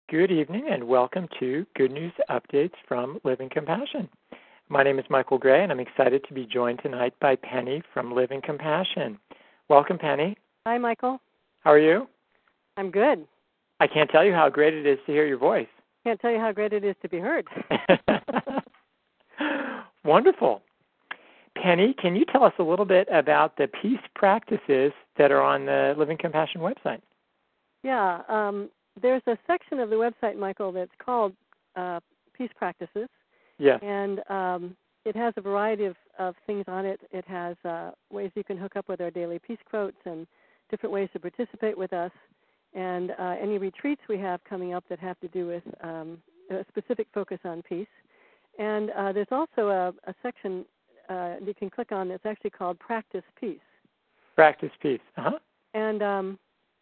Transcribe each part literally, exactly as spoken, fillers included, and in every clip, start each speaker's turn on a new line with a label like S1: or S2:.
S1: Good evening and welcome to Good News Updates from Living Compassion. My name is Michael Gray and I'm excited to be joined tonight by Penny from Living Compassion. Welcome, Penny.
S2: Hi, Michael.
S1: How are you?
S2: I'm good.
S1: I can't tell you how great it is to hear your voice.
S2: Can't tell you how great it is to be heard.
S1: Wonderful. Penny, can you tell us a little bit about the peace practices that are on the Living Compassion website?
S2: Yeah, um, there's a section of the website, Michael, that's called uh, Peace Practices.
S1: Yes.
S2: And um, it has a variety of, of things on it. It has uh, ways you can hook up with our daily peace quotes and different ways to participate with us. And uh, any retreats we have coming up that have to do with um, a specific focus on peace. And uh, there's also a, a section uh, you can click on that's actually called Practice Peace.
S1: Practice Peace. Uh-huh.
S2: And um,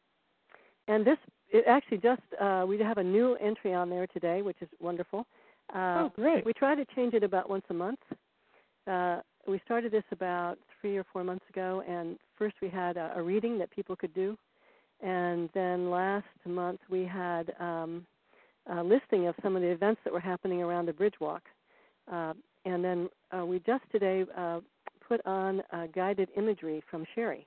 S2: and this, it actually just, uh, we have a new entry on there today, which is wonderful. Uh,
S1: oh, great.
S2: We try to change it about once a month. Uh, we started this about three or four months ago, and first we had a, a reading that people could do. And then last month we had um, a listing of some of the events that were happening around the Bridge Walk. Uh, and then uh, we just today uh, put on uh, guided imagery from Sherry.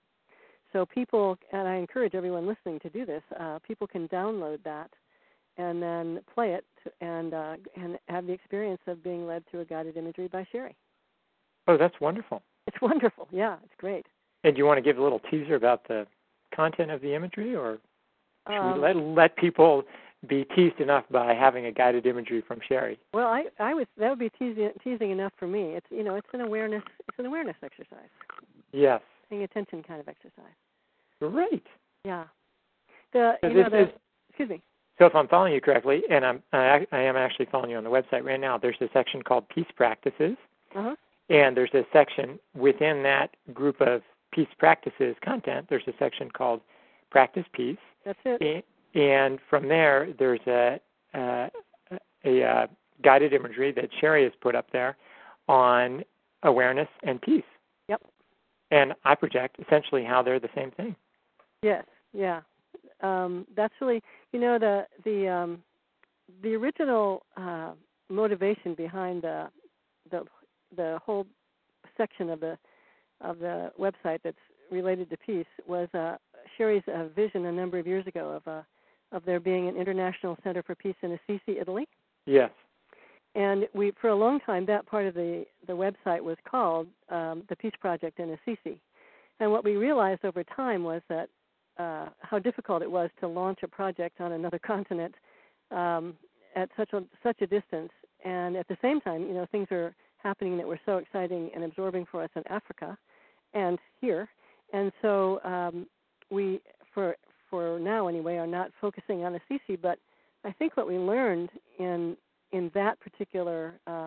S2: So people, and I encourage everyone listening to do this, uh, people can download that and then play it and uh, and have the experience of being led through a guided imagery by Sherry.
S1: Oh, that's wonderful.
S2: It's wonderful. Yeah, it's great.
S1: And do you want to give a little teaser about the content of the imagery, or should
S2: Um,
S1: we let, let people be teased enough by having a guided imagery from Sherry?
S2: Well, I, I was that would be teasing, teasing enough for me. It's you know it's an awareness it's an awareness exercise.
S1: Yes.
S2: Paying attention kind of exercise.
S1: Great.
S2: Yeah. The
S1: So
S2: you
S1: this
S2: know the
S1: is,
S2: excuse me.
S1: so if I'm following you correctly, and I'm I, I am actually following you on the website right now, there's a section called Peace Practices,
S2: Uh-huh.
S1: and there's a section within that group of Peace Practices content. There's a section called Practice Peace.
S2: That's it.
S1: And from there, there's a a, a, a guided imagery that Sherry has put up there on awareness and peace.
S2: Yep.
S1: And I project essentially how they're the same thing.
S2: Yes. Yeah. Um, that's really, you know, the the um, the original uh, motivation behind the the the whole section of the of the website that's related to peace was uh, Sherry's uh, vision a number of years ago of uh, of there being an international center for peace in Assisi, Italy.
S1: Yes.
S2: And we, for a long time, that part of the, the website was called um, the Peace Project in Assisi. And what we realized over time was that uh, how difficult it was to launch a project on another continent um, at such a such a distance. And at the same time, you know, things are happening that were so exciting and absorbing for us in Africa and here. And so um, we, for for now anyway, are not focusing on Assisi. But I think what we learned in in that particular uh,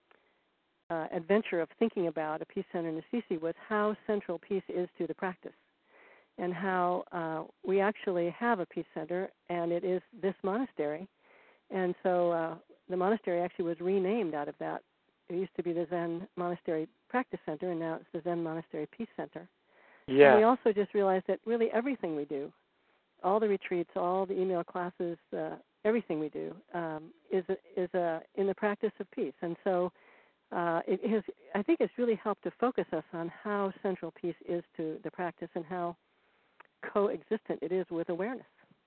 S2: uh, adventure of thinking about a peace center in Assisi was how central peace is to the practice, and how uh, we actually have a peace center, and it is this monastery. And so uh, the monastery actually was renamed out of that. It used to be the Zen Monastery Practice Center, and now it's the Zen Monastery Peace Center.
S1: Yeah.
S2: And we also just realized that really everything we do, all the retreats, all the email classes, uh, everything we do um, is a, is a, in the practice of peace. And so uh, it has, I think it's really helped to focus us on how central peace is to the practice and how coexistent it is with awareness.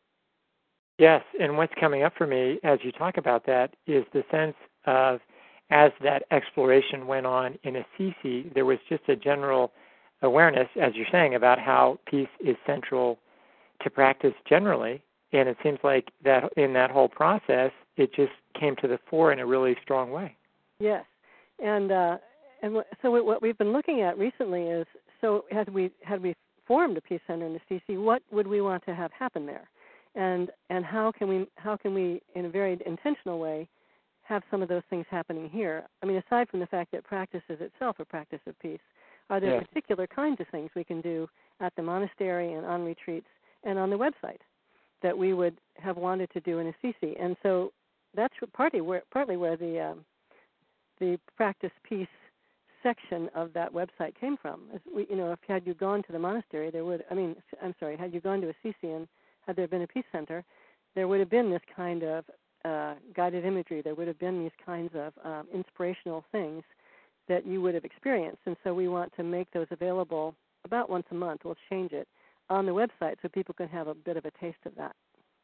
S1: Yes, and what's coming up for me as you talk about that is the sense of, as that exploration went on in Assisi, there was just a general awareness, as you're saying, about how peace is central to practice generally. And it seems like that in that whole process, it just came to the fore in a really strong way.
S2: Yes, and uh, and w- so what we've been looking at recently is, so had we had we formed a peace center in Assisi, what would we want to have happen there, and and how can we how can we in a very intentional way have some of those things happening here? I mean, aside from the fact that practice is itself a practice of peace, are there
S1: Yes.
S2: particular kinds of things we can do at the monastery and on retreats and on the website that we would have wanted to do in Assisi? And so that's partly where partly where the um, the practice peace section of that website came from. As we, you know, if had you gone to the monastery, there would. I mean, I'm sorry, had you gone to Assisi and had there been a peace center, there would have been this kind of uh, guided imagery. There would have been these kinds of um, inspirational things that you would have experienced. And so we want to make those available about once a month. We'll change it on the website so people can have a bit of a taste of that.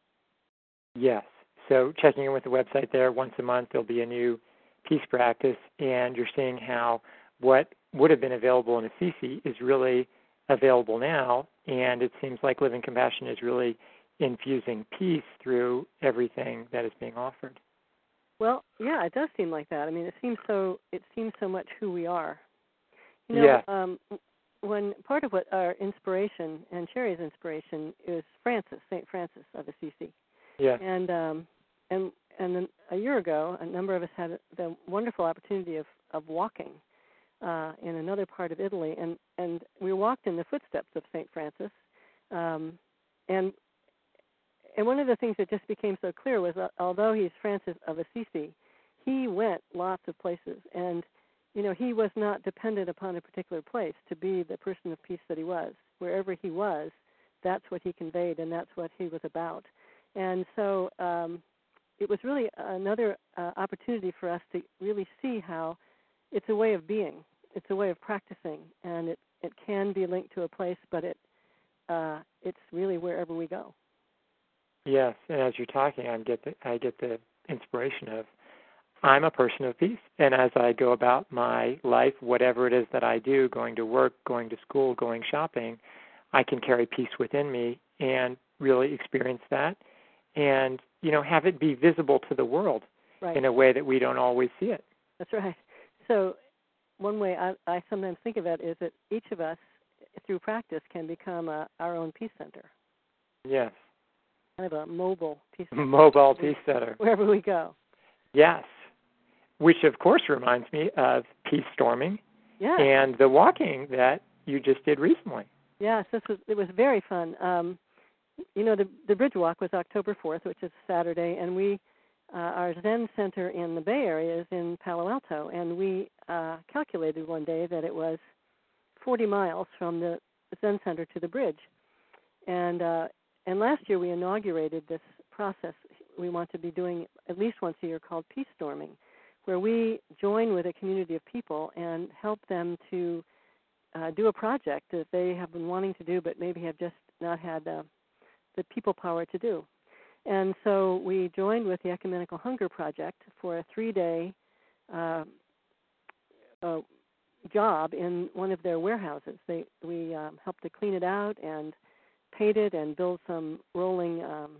S1: Yes. So checking in with the website there once a month, there'll be a new peace practice, and you're seeing how what would have been available in Assisi is really available now, and it seems like Living Compassion is really infusing peace through everything that is being offered.
S2: Well, yeah, it does seem like that. I mean, it seems so. It seems so much who we are. You know,
S1: yeah.
S2: um, when part of what our inspiration and Sherry's inspiration is Francis, Saint Francis of Assisi.
S1: Yeah.
S2: And um, and and then a year ago, a number of us had the wonderful opportunity of of walking uh, in another part of Italy, and and we walked in the footsteps of Saint Francis, um, and. And one of the things that just became so clear was, uh, although he's Francis of Assisi, he went lots of places. And, you know, he was not dependent upon a particular place to be the person of peace that he was. Wherever he was, that's what he conveyed, and that's what he was about. And so um, it was really another uh, opportunity for us to really see how it's a way of being. It's a way of practicing. And it, it can be linked to a place, but it uh, it's really wherever we go.
S1: Yes, and as you're talking, I get the, I get the inspiration of I'm a person of peace, and as I go about my life, whatever it is that I do, going to work, going to school, going shopping, I can carry peace within me and really experience that, and you know, have it be visible to the world
S2: right.
S1: in a way that we don't always see it.
S2: That's right. So one way I, I sometimes think of it is that each of us, through practice, can become a, our own peace center.
S1: Yes.
S2: Kind of a mobile peace center.
S1: Mobile peace center.
S2: Wherever we go.
S1: Yes. Which, of course, reminds me of peace storming
S2: yeah.
S1: and the walking that you just did recently.
S2: Yes, this was it was very fun. Um, you know, the the Bridge Walk was October fourth, which is Saturday, and we uh, our Zen Center in the Bay Area is in Palo Alto, and we uh, calculated one day that it was forty miles from the Zen Center to the bridge, and uh, And last year we inaugurated this process we want to be doing at least once a year called peace storming, where we join with a community of people and help them to uh, do a project that they have been wanting to do but maybe have just not had uh, the people power to do. And so we joined with the Ecumenical Hunger Project for a three-day uh, uh, job in one of their warehouses. They, we um, helped to clean it out and paint it and build some rolling um,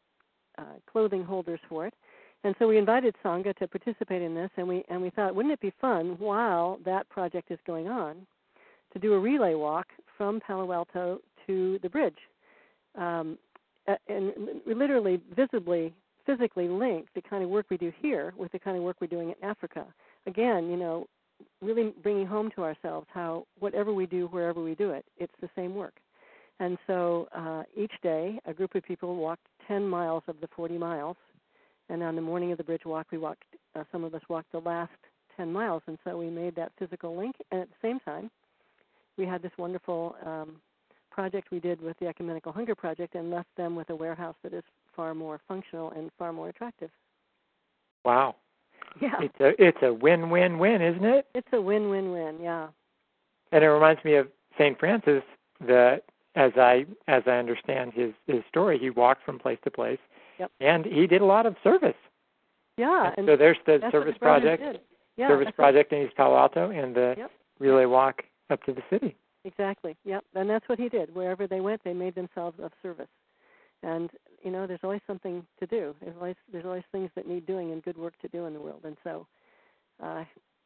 S2: uh, clothing holders for it. And so we invited Sangha to participate in this, and we and we thought, wouldn't it be fun while that project is going on to do a relay walk from Palo Alto to the bridge, um, and literally, visibly, physically link the kind of work we do here with the kind of work we're doing in Africa. Again, you know, really bringing home to ourselves how whatever we do, wherever we do it, it's the same work. And so uh, each day, a group of people walked ten miles of the forty miles. And on the morning of the bridge walk, we walked, uh, some of us walked the last ten miles. And so we made that physical link. And at the same time, we had this wonderful um, project we did with the Ecumenical Hunger Project and left them with a warehouse that is far more functional and far more attractive.
S1: Wow.
S2: Yeah.
S1: It's a, it's a win-win-win, isn't it?
S2: It's a win-win-win, yeah.
S1: And it reminds me of Saint Francis, the As I as I understand his, his story, he walked from place to place,
S2: yep.
S1: and he did a lot of service.
S2: Yeah.
S1: And
S2: and
S1: so there's the
S2: that's
S1: service
S2: what the brothers
S1: project,
S2: did. Yeah,
S1: service project in East Palo Alto, and the
S2: yep.
S1: relay walk up to the city.
S2: Exactly. Yep. And that's what he did. Wherever they went, they made themselves of service. And you know, there's always something to do. There's always there's always things that need doing and good work to do in the world. And so, uh,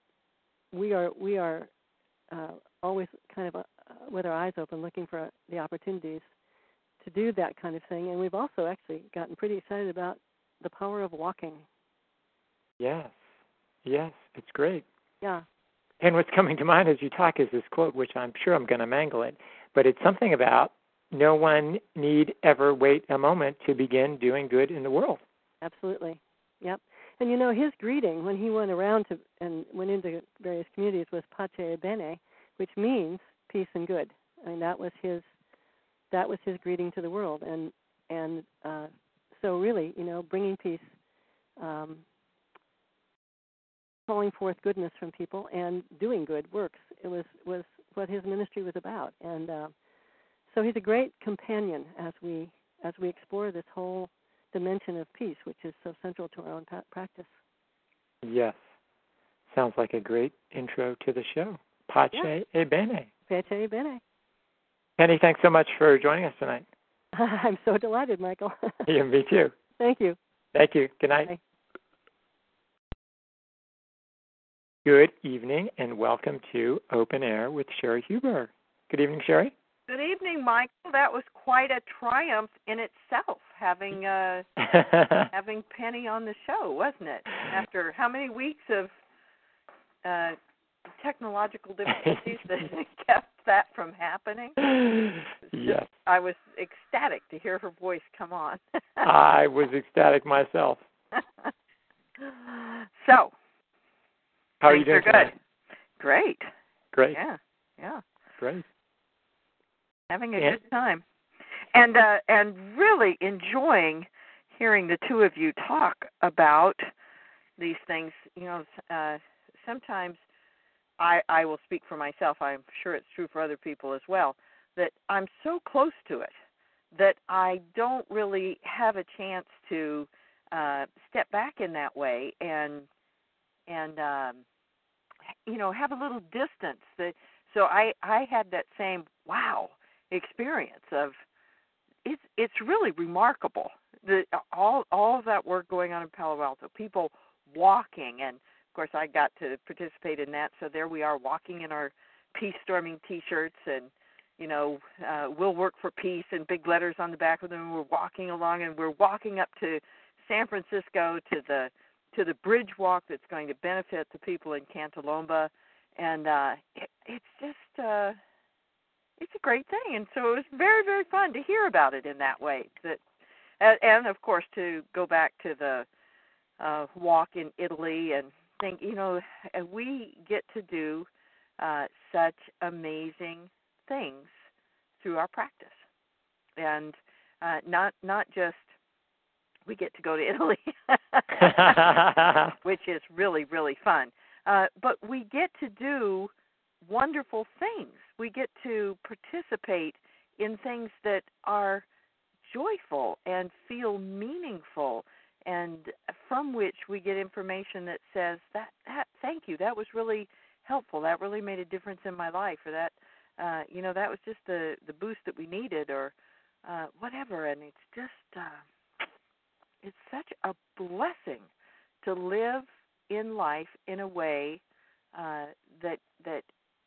S2: we are we are uh, always kind of uh, with our eyes open, looking for the opportunities to do that kind of thing. And we've also actually gotten pretty excited about the power of walking.
S1: Yes, yes, it's great.
S2: Yeah.
S1: And what's coming to mind as you talk is this quote, which I'm sure I'm going to mangle it, but it's something about no one need ever wait a moment to begin doing good in the world.
S2: Absolutely. Yep. And you know, his greeting when he went around to and went into various communities was Pace Bene, which means peace and good. I mean, that was his that was his greeting to the world. And and uh, so really, you know, bringing peace, um, calling forth goodness from people, and doing good works. It was was what his ministry was about, and uh, so he's a great companion as we as we explore this whole dimension of peace, which is so central to our own pa- practice.
S1: Yes. Sounds like a great intro to the show. Pace
S2: yeah.
S1: e bene.
S2: Pace e bene.
S1: Penny, thanks so much for joining us tonight.
S2: I'm so delighted, Michael.
S1: Yeah, me too.
S2: Thank you.
S1: Thank you. Good night.
S2: Bye.
S1: Good evening and welcome to Open Air with Sherry Huber. Good evening, Sherry.
S3: Good evening, Michael. That was quite a triumph in itself, having uh, having Penny on the show, wasn't it? After how many weeks of uh, technological difficulties that kept that from happening?
S1: Yes.
S3: I was ecstatic to hear her voice come on.
S1: I was ecstatic myself.
S3: So,
S1: how are you doing
S3: good?
S1: tonight?
S3: Great.
S1: Great.
S3: Yeah, yeah.
S1: Great.
S3: Having a
S1: yeah.
S3: good time. And uh, and really enjoying hearing the two of you talk about these things. You know, uh, sometimes I, I will speak for myself. I'm sure it's true for other people as well, that I'm so close to it that I don't really have a chance to uh, step back in that way and, and um, you know, have a little distance. That, so I, I had that same, wow, experience of, it's it's really remarkable. The all all of that work going on in Palo Alto, people walking, and of course I got to participate in that. So there we are, walking in our peace storming T-shirts, and you know, uh, we'll work for peace in big letters on the back of them. We're walking along, and we're walking up to San Francisco to the to the bridge walk that's going to benefit the people in Cantalomba, and uh, it, it's just. Uh, It's a great thing, and so it was very, very fun to hear about it in that way. That, and, and of course, to go back to the uh, walk in Italy and think, you know, we get to do uh, such amazing things through our practice, and uh, not not just we get to go to Italy, which is really, really fun, uh, but we get to do wonderful things. We get to participate in things that are joyful and feel meaningful, and from which we get information that says that, that thank you, that was really helpful, that really made a difference in my life, or that uh, you know, that was just the the boost that we needed, or uh, whatever. And it's just uh, it's such a blessing to live in life in a way uh, that that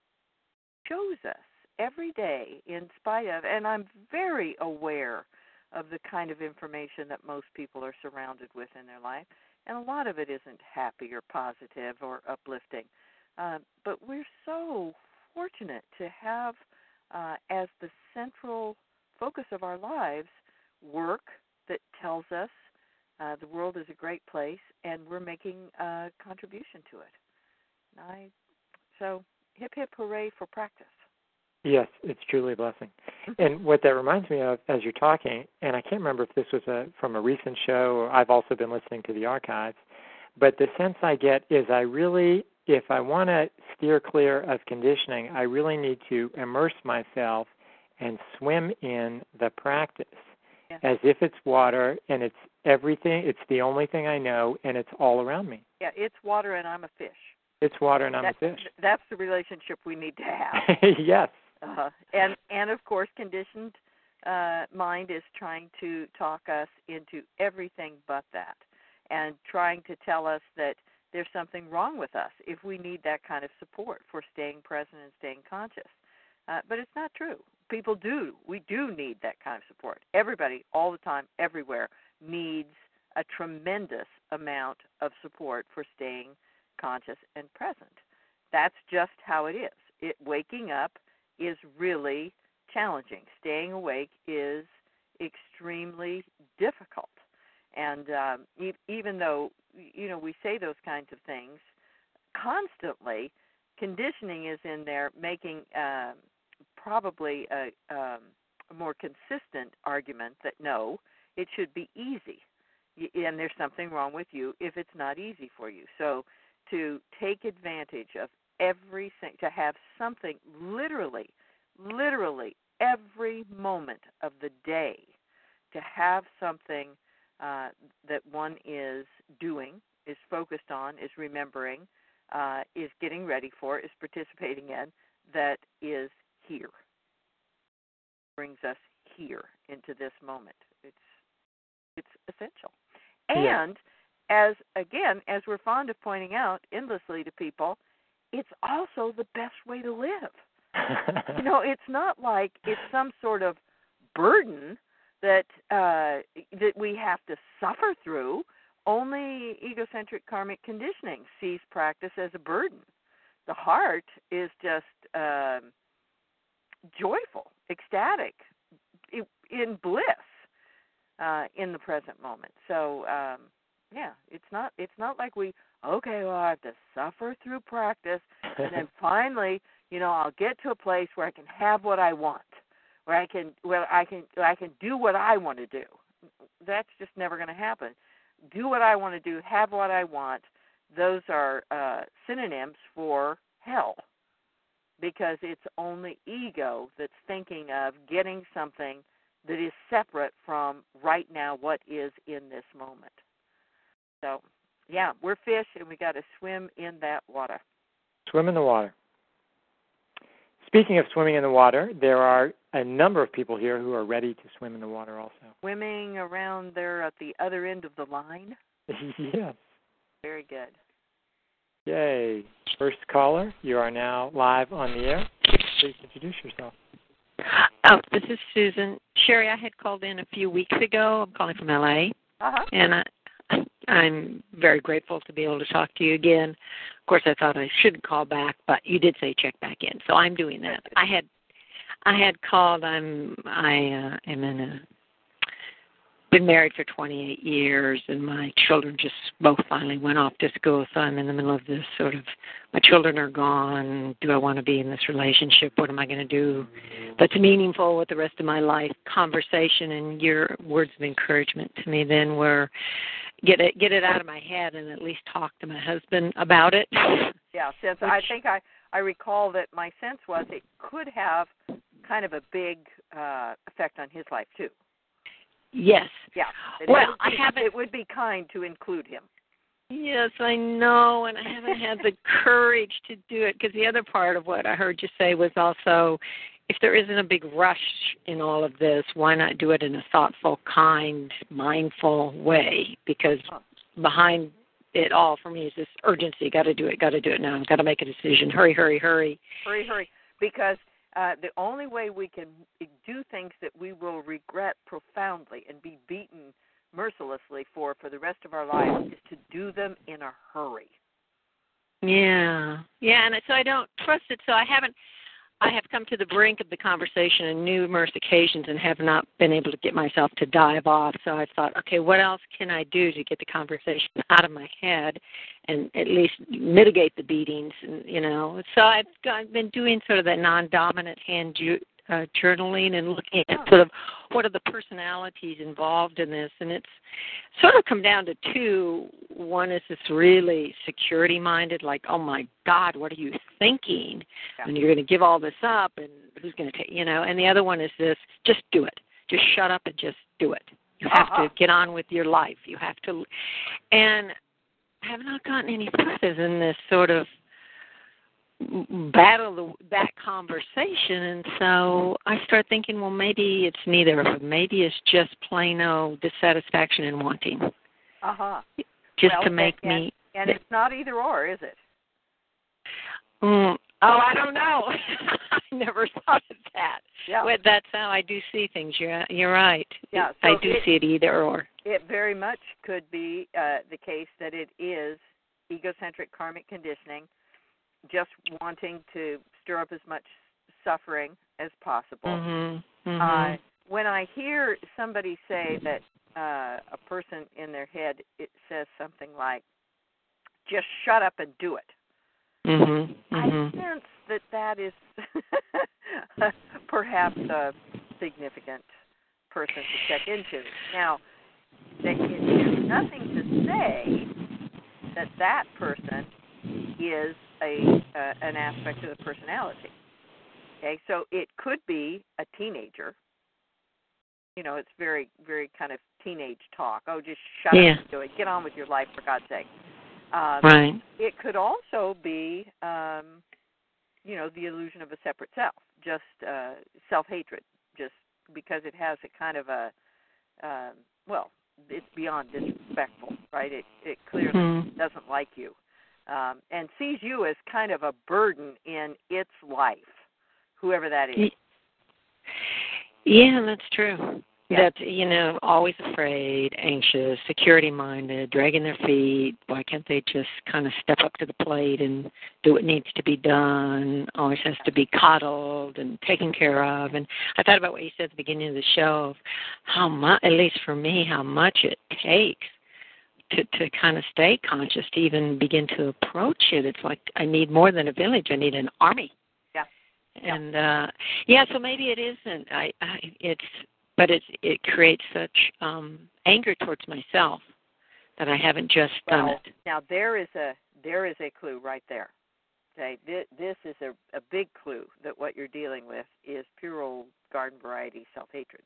S3: shows us every day, in spite of, and I'm very aware of the kind of information that most people are surrounded with in their life, and a lot of it isn't happy or positive or uplifting. Uh, but we're so fortunate to have uh, as the central focus of our lives work that tells us uh, the world is a great place and we're making a contribution to it. And I, so hip, hip, hooray for practice.
S1: Yes, it's truly a blessing. And what that reminds me of as you're talking, and I can't remember if this was a, from a recent show or I've also been listening to the archives, but the sense I get is I really, if I want to steer clear of conditioning, I really need to immerse myself and swim in the practice yeah. as if it's water and it's everything, it's the only thing I know and it's all around me.
S3: Yeah, it's water and I'm a fish.
S1: It's water and I'm
S3: that,
S1: a fish.
S3: That's the relationship we need to have.
S1: Yes.
S3: Uh, and, and, of course, conditioned uh, mind is trying to talk us into everything but that, and trying to tell us that there's something wrong with us if we need that kind of support for staying present and staying conscious. Uh, but it's not true. People do. We do need that kind of support. Everybody, all the time, everywhere, needs a tremendous amount of support for staying conscious and present. That's just how it is. It, waking up is really challenging. Staying awake is extremely difficult. And um, e- even though, you know, we say those kinds of things constantly, conditioning is in there making uh, probably a, um, a more consistent argument that no, It should be easy. And there's something wrong with you if it's not easy for you. So to take advantage of everything, to have something literally, literally every moment of the day, to have something uh, that one is doing, is focused on, is remembering, uh, is getting ready for, is participating in, that is here, brings us here into this moment. It's it's essential. And yeah. as again, as we're fond of pointing out endlessly to people, it's also the best way to live. You know, it's not like it's some sort of burden that uh, that we have to suffer through. Only egocentric karmic conditioning sees practice as a burden. The heart is just uh, joyful, ecstatic, in bliss uh, in the present moment. So, um, yeah, it's not it's not like we okay, well, I have to suffer through practice, and then finally, you know, I'll get to a place where I can have what I want, where I can where I can where I can do what I want to do. That's just never going to happen. Do what I want to do, have what I want. Those are uh, synonyms for hell, because it's only ego that's thinking of getting something that is separate from right now what is in this moment. So, yeah, we're fish, and we got to swim in that water.
S1: Swim in the water. Speaking of swimming in the water, there are a number of people here who are ready to swim in the water also.
S3: Swimming around there at the other end of the line?
S1: Yes.
S3: Very good.
S1: Yay. First caller, you are now live on the air. Please introduce yourself.
S4: Oh, this is Susan. Sherry, I had called in a few weeks ago. I'm calling from L A,
S3: uh-huh.
S4: and I, I'm very grateful to be able to talk to you again. Of course, I thought I shouldn't call back, but you did say check back in, so I'm doing that. I had, I had called. I'm, I uh, am in a. Been married for twenty-eight years, and my children just both finally went off to school, so I'm in the middle of this sort of, my children are gone, do I want to be in this relationship, what am I going to do that's meaningful with the rest of my life conversation, and your words of encouragement to me then were, get it get it out of my head and at least talk to my husband about it.
S3: Yeah, since Which, I think I, I recall that my sense was it could have kind of a big uh, effect on his life, too.
S4: Yes.
S3: Yeah.
S4: Well,
S3: be,
S4: I haven't.
S3: It would be kind to include him.
S4: Yes, I know, and I haven't had the courage to do it, because the other part of what I heard you say was also, if there isn't a big rush in all of this, why not do it in a thoughtful, kind, mindful way? Because behind it all for me is this urgency. Got to do it. Got to do it now. Got to make a decision. Hurry, hurry, hurry.
S3: Hurry, hurry. Because Uh, the only way we can do things that we will regret profoundly and be beaten mercilessly for for the rest of our lives is to do them in a hurry.
S4: Yeah. Yeah, and so I don't trust it, so I haven't, I have come to the brink of the conversation on numerous occasions and have not been able to get myself to dive off. So I thought, okay, what else can I do to get the conversation out of my head and at least mitigate the beatings, and, you know. So I've, I've been doing sort of that non-dominant hand ju- uh, journaling and looking at sort of what are the personalities involved in this. And it's sort of come down to two. One is this really security-minded, like, oh, my God, what are you thinking?
S3: Yeah.
S4: And you're going to give all this up, and who's going to take, you know. And the other one is this, just do it. Just shut up and just do it. You have
S3: uh-huh.
S4: to get on with your life. You have to. And I have not gotten any further in this sort of battle that conversation, and so I start thinking, well, maybe it's neither of them. Maybe it's just plain old dissatisfaction and wanting.
S3: Uh-huh.
S4: Just
S3: well,
S4: to make
S3: and,
S4: me...
S3: And it's not either or, is it?
S4: Mm, oh, I don't know. I never thought of that.
S3: Yeah.
S4: Well, that's how I do see things. You're, you're right.
S3: Yeah, so
S4: I do
S3: it,
S4: see it either or.
S3: It very much could be uh, the case that it is egocentric karmic conditioning, just wanting to stir up as much suffering as possible.
S4: Mm-hmm. Mm-hmm.
S3: Uh, when I hear somebody say that uh, a person in their head, it says something like, just shut up and do it.
S4: Mm-hmm.
S3: I
S4: Mm-hmm.
S3: sense that that is perhaps a significant person to check into. Now, there's nothing to say that that person is a uh, an aspect of the personality. Okay, so it could be a teenager. You know, it's very, very kind of teenage talk. Oh, just shut
S4: yeah.
S3: up and do it. Get on with your life, for God's sake. Um,
S4: right.
S3: It could also be, um, you know, the illusion of a separate self, just uh, self-hatred, just because it has a kind of a, uh, well, it's beyond disrespectful, right? It, it clearly
S4: mm-hmm.
S3: doesn't like you um, and sees you as kind of a burden in its life, whoever that is.
S4: Yeah, that's true.
S3: Yeah.
S4: That's, you know, always afraid, anxious, security-minded, dragging their feet. Why can't they just kind of step up to the plate and do what needs to be done? Always has to be coddled and taken care of. And I thought about what you said at the beginning of the show, of how much, at least for me, how much it takes to, to kind of stay conscious, to even begin to approach it. It's like I need more than a village. I need an army.
S3: Yeah.
S4: And, uh, yeah, so maybe it isn't. I, I it's... But it's, it creates such um, anger towards myself that I haven't just done
S3: well,
S4: it.
S3: Now there is a there is a clue right there. Okay, this, this is a, a big clue that what you're dealing with is pure old garden variety self-hatred.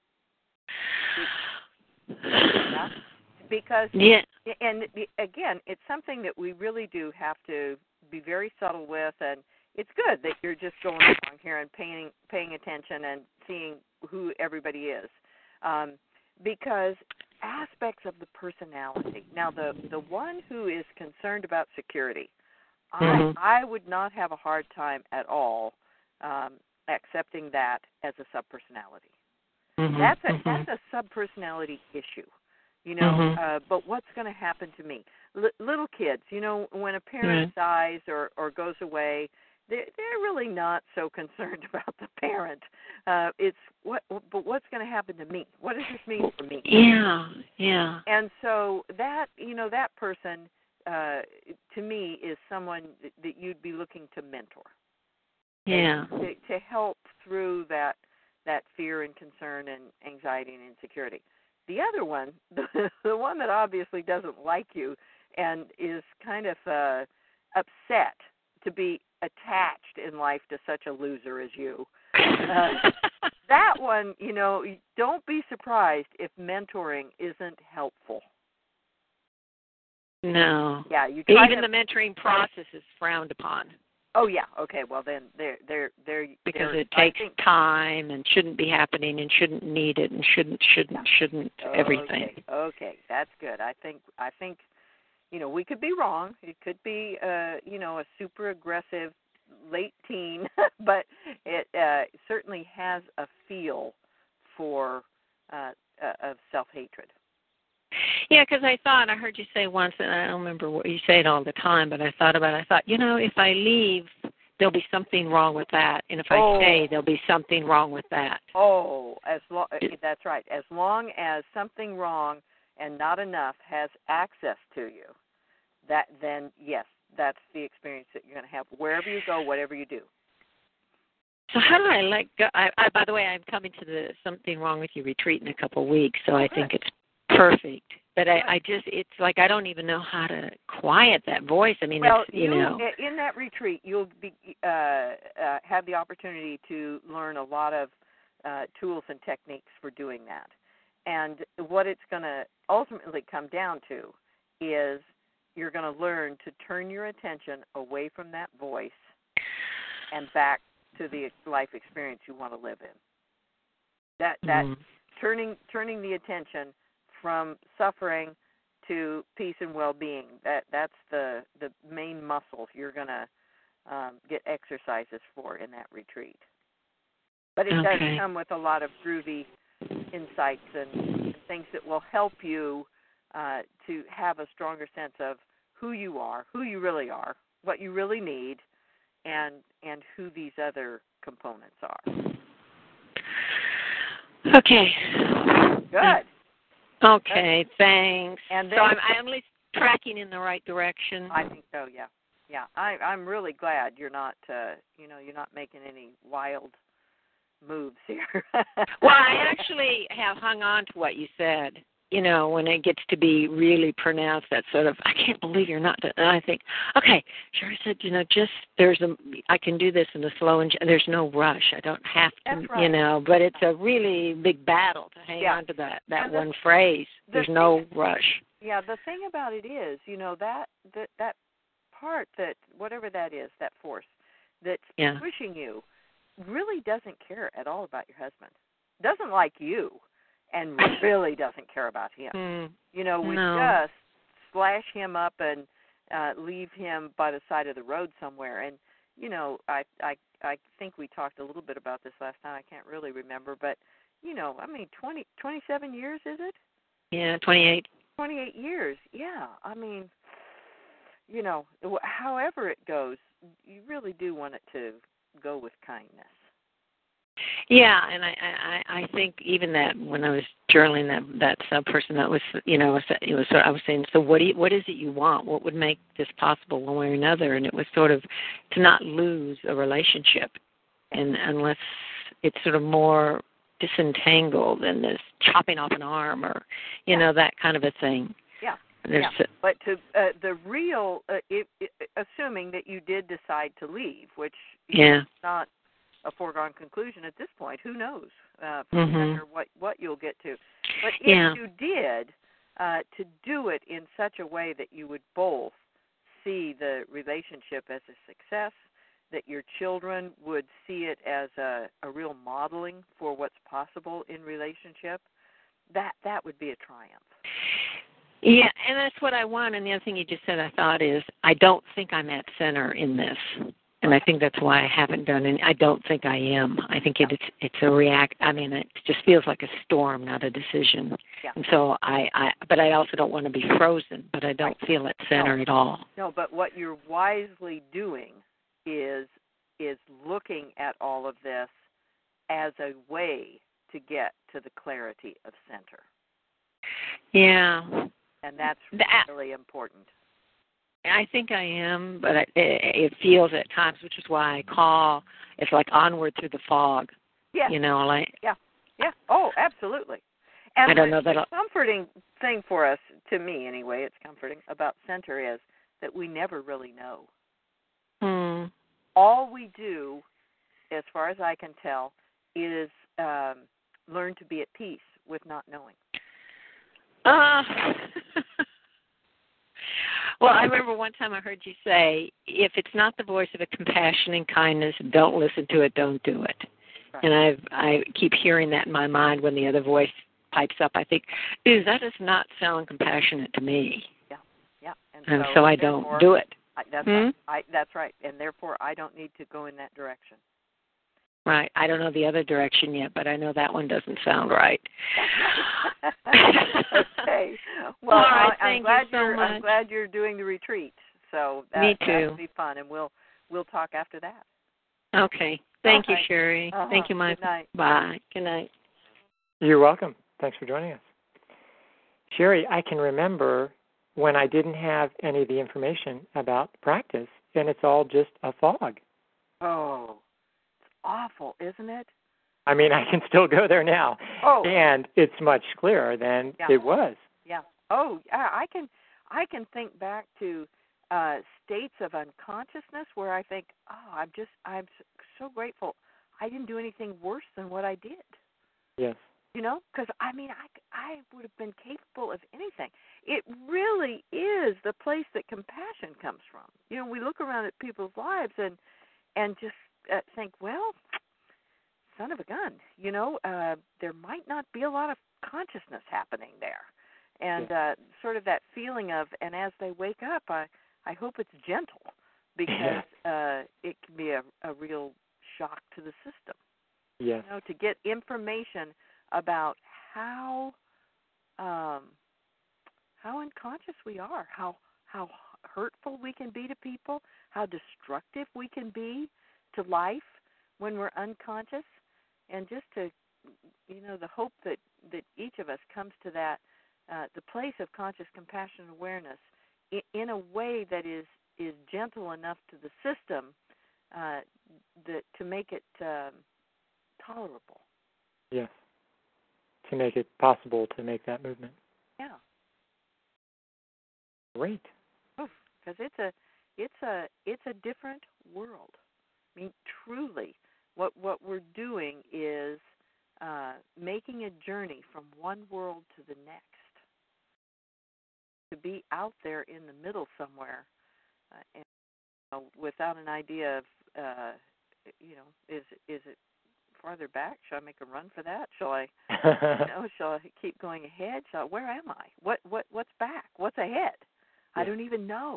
S3: Yeah? Because
S4: yeah.
S3: and again, it's something that we really do have to be very subtle with, and it's good that you're just going along here and paying paying attention and seeing who everybody is, um, because aspects of the personality. Now, the the one who is concerned about security,
S4: mm-hmm.
S3: I I would not have a hard time at all um, accepting that as a subpersonality.
S4: Mm-hmm.
S3: That's a
S4: mm-hmm.
S3: that's a subpersonality issue, you know.
S4: Mm-hmm.
S3: Uh, but what's going to happen to me? L- little kids, you know, when a parent
S4: mm-hmm.
S3: dies or or goes away, they're, they're really not so concerned about the parent. Uh, it's what, but what's going to happen to me? What does this mean for me?
S4: Yeah, yeah.
S3: And so that, you know, that person, uh, to me, is someone that you'd be looking to mentor.
S4: Yeah.
S3: To, to help through that that fear and concern and anxiety and insecurity. The other one, the, the one that obviously doesn't like you and is kind of uh, upset to be attached in life to such a loser as you. Uh, that one, you know, don't be surprised if mentoring isn't helpful.
S4: No.
S3: Yeah, you try
S4: even
S3: to,
S4: the mentoring process is frowned upon.
S3: Oh yeah, okay. Well then, they're they're they're
S4: because
S3: they're,
S4: it takes
S3: think,
S4: time and shouldn't be happening and shouldn't need it and shouldn't shouldn't
S3: yeah.
S4: shouldn't
S3: okay,
S4: everything.
S3: Okay, that's good. I think I think. You know, we could be wrong. It could be, uh, you know, a super aggressive late teen, but it uh, certainly has a feel for uh, uh, of self-hatred.
S4: Yeah, because I thought, I heard you say once, and I don't remember what you say it all the time, but I thought about it. I thought, you know, if I leave, there'll be something wrong with that. And if I
S3: oh.
S4: stay, there'll be something wrong with that.
S3: Oh, as lo- that's right. As long as something wrong and not enough has access to you, that then, yes, that's the experience that you're going to have wherever you go, whatever you do.
S4: So how do I let go? I, I, by the way, I'm coming to the Something Wrong With You retreat in a couple of weeks, so
S3: oh,
S4: I
S3: good.
S4: think it's perfect. But I, I just, it's like I don't even know how to quiet that voice. I mean,
S3: well,
S4: it's, you,
S3: you
S4: know.
S3: in that retreat, you'll be uh, uh, have the opportunity to learn a lot of uh, tools and techniques for doing that. And what it's going to ultimately come down to is you're going to learn to turn your attention away from that voice and back to the life experience you want to live in. That that
S4: mm.
S3: turning turning the attention from suffering to peace and well-being. That that's the the main muscle you're going to um, get exercises for in that retreat. But it
S4: okay.
S3: does come with a lot of groovy insights and, and things that will help you uh, to have a stronger sense of who you are, who you really are, what you really need, and and who these other components are.
S4: Okay.
S3: Good.
S4: Okay, thanks.
S3: And then,
S4: so I'm, I'm at least tracking in the right direction.
S3: I think so. Yeah, yeah. I, I'm really glad you're not, uh, you know, you're not making any wild moves here.
S4: Well, I actually have hung on to what you said. You know, when it gets to be really pronounced, that sort of, I can't believe you're not. And I think, okay, Sherry said, you know, just there's a, I can do this in a slow and there's no rush. I don't have to,
S3: That's right.
S4: you know. But it's a really big battle to hang
S3: yeah.
S4: on to that that
S3: the,
S4: one phrase. There's
S3: thing,
S4: no rush.
S3: Yeah, the thing about it is, you know, that that that part that whatever that is, that force that's
S4: yeah.
S3: pushing you, really doesn't care at all about your husband. Doesn't like you. And really doesn't care about him.
S4: Mm,
S3: you know, we
S4: no.
S3: just slash him up and uh, leave him by the side of the road somewhere. And you know, I I I think we talked a little bit about this last time. I can't really remember, but you know, I mean, twenty, twenty-seven years, is it?
S4: Yeah, twenty-eight.
S3: twenty-eight years. Yeah, I mean, you know, however it goes, you really do want it to go with kindness.
S4: Yeah, and I, I, I think even that when I was journaling, that that sub person that was, you know, it was I was saying, so what do you, what is it you want? What would make this possible one way or another? And it was sort of to not lose a relationship, and unless it's sort of more disentangled than this chopping off an arm or, you yeah. know, that kind of a thing.
S3: Yeah.
S4: There's
S3: yeah. But to uh, the real, uh, it, it, assuming that you did decide to leave, which
S4: yeah.
S3: is not a foregone conclusion at this point. Who knows uh,
S4: mm-hmm.
S3: what what you'll get to? But if
S4: yeah.
S3: you did, uh, to do it in such a way that you would both see the relationship as a success, that your children would see it as a, a real modeling for what's possible in relationship, that that would be a triumph.
S4: Yeah, and that's what I want. And the other thing you just said, I thought, is I don't think I'm at center in this. And I think that's why I haven't done it. I don't think I am. I think it, it's it's a react. I mean, it just feels like a storm, not a decision.
S3: Yeah.
S4: And so I, I, but I also don't want to be frozen. But I don't
S3: right.
S4: feel at center
S3: no.
S4: at all.
S3: No, but what you're wisely doing is is looking at all of this as a way to get to the clarity of center.
S4: Yeah.
S3: And that's
S4: that,
S3: really important.
S4: I think I am, but it, it feels at times, which is why I call. It's like onward through the fog.
S3: Yeah.
S4: You know, like.
S3: Yeah. Yeah. Oh, absolutely. And
S4: I don't
S3: the,
S4: know that.
S3: The
S4: I'll...
S3: comforting thing for us, to me anyway, it's comforting about center is that we never really know.
S4: Hmm.
S3: All we do, as far as I can tell, is um, learn to be at peace with not knowing.
S4: Uh, well, I remember one time I heard you say, if it's not the voice of a compassion and kindness, don't listen to it, don't do it. Right. And I've, I keep hearing that in my mind when the other voice pipes up. I think, ooh, that does not sound compassionate to me.
S3: Yeah, yeah. And,
S4: and
S3: so,
S4: so I don't do it.
S3: I, that's,
S4: hmm?
S3: right. I, that's right. And therefore, I don't need to go in that direction.
S4: Right. I don't know the other direction yet, but I know that one doesn't sound right.
S3: Okay. Well,
S4: All right,
S3: I, I'm
S4: thank
S3: glad
S4: you so
S3: you're
S4: much.
S3: I'm glad you're doing the retreat. So that,
S4: Me too.
S3: that'll be fun, and we'll we'll talk after that.
S4: Okay. Thank
S3: All
S4: you,
S3: right.
S4: Sherry.
S3: Uh-huh.
S4: Thank you, Mike.
S3: Good night.
S4: Bye. Good night.
S1: You're welcome. Thanks for joining us. Sherry, I can remember when I didn't have any of the information about practice, and it's all just a fog.
S3: Oh, it's awful, isn't it?
S1: I mean, I can still go there now,
S3: oh.
S1: and it's much clearer than
S3: yeah.
S1: it was.
S3: Yeah. Oh, yeah. I can, I can think back to uh, states of unconsciousness where I think, oh, I'm just, I'm so grateful I didn't do anything worse than what I did.
S1: Yes.
S3: You know, because I mean, I, I would have been capable of anything. It really is the place that compassion comes from. You know, we look around at people's lives and and just uh, think, well, son of a gun, you know, uh, there might not be a lot of consciousness happening there. And uh, sort of that feeling of, and as they wake up, I, I hope it's gentle, because uh, it can be a, a real shock to the system.
S1: Yes.
S3: You know, to get information about how um, how unconscious we are, how how hurtful we can be to people, how destructive we can be to life when we're unconscious, and just to, you know, the hope that, that each of us comes to that, uh, the place of conscious compassion and awareness in, in a way that is, is gentle enough to the system uh, that, to make it um, tolerable.
S1: Yes. To make it possible to make that movement.
S3: Yeah.
S1: Great.
S3: Because it's a, it's a, it's a different world. I mean, truly, what what we're doing is uh, making a journey from one world to the next. To be out there in the middle somewhere, uh, and you know, without an idea of, uh, you know, is is it farther back? Shall I make a run for that? Shall I, you know, shall I keep going ahead? Shall I, where am I? What what what's back? What's ahead? Yeah. I don't even know.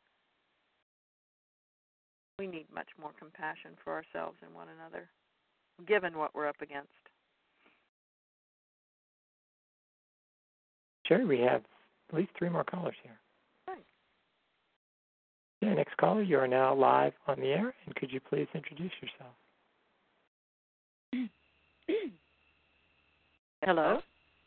S3: We need much more compassion for ourselves and one another, given what we're up against.
S1: Sure, we have at least three more callers here.
S3: Right.
S1: Okay, next caller, you are now live on the air, and could you please introduce yourself?
S5: Hello?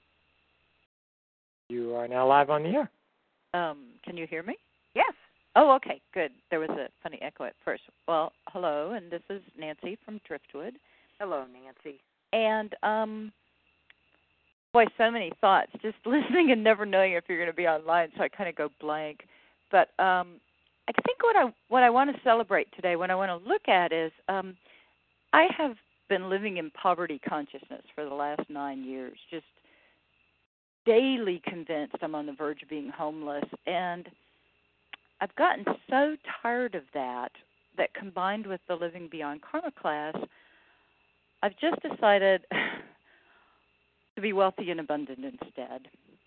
S1: You are now live on the air.
S5: Um, can you hear me?
S3: Yes.
S5: Oh, okay, good. There was a funny echo at first. Well, hello, and this is Nancy from Driftwood.
S3: Hello, Nancy.
S5: And, um, boy, so many thoughts, just listening and never knowing if you're going to be online, so I kind of go blank. But um, I think what I what I want to celebrate today, what I want to look at is um, I have been living in poverty consciousness for the last nine years, just daily convinced I'm on the verge of being homeless. And I've gotten so tired of that, that combined with the Living Beyond Karma class, I've just decided to be wealthy and abundant instead.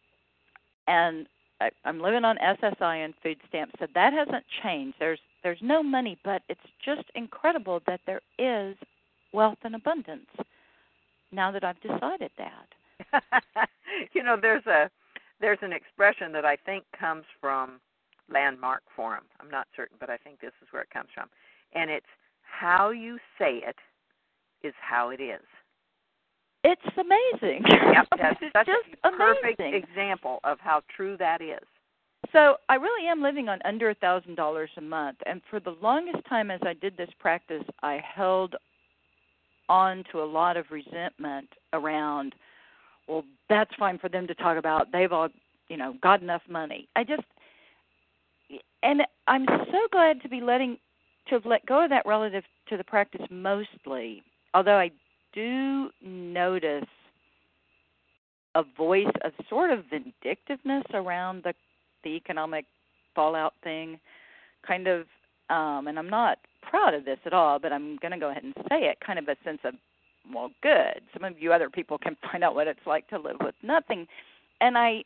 S5: And I, I'm living on S S I and food stamps, so that hasn't changed. There's there's no money, but it's just incredible that there is wealth and abundance now that I've decided that.
S3: You know, there's a there's an expression that I think comes from Landmark Forum. I'm not certain, but I think this is where it comes from. And it's how you say it is how it is.
S5: It's amazing.
S3: Yep, that's
S5: it's
S3: such
S5: just
S3: a perfect
S5: amazing.
S3: example of how true that is.
S5: So I really am living on under one thousand dollars a month. And for the longest time as I did this practice, I held on to a lot of resentment around, well, that's fine for them to talk about. They've all, you know, got enough money. I just, and I'm so glad to be letting, to have let go of that relative to the practice mostly, although I do notice a voice of sort of vindictiveness around the, the economic fallout thing, kind of, um, and I'm not proud of this at all, but I'm going to go ahead and say it, kind of a sense of, well, good. Some of you other people can find out what it's like to live with nothing. And I,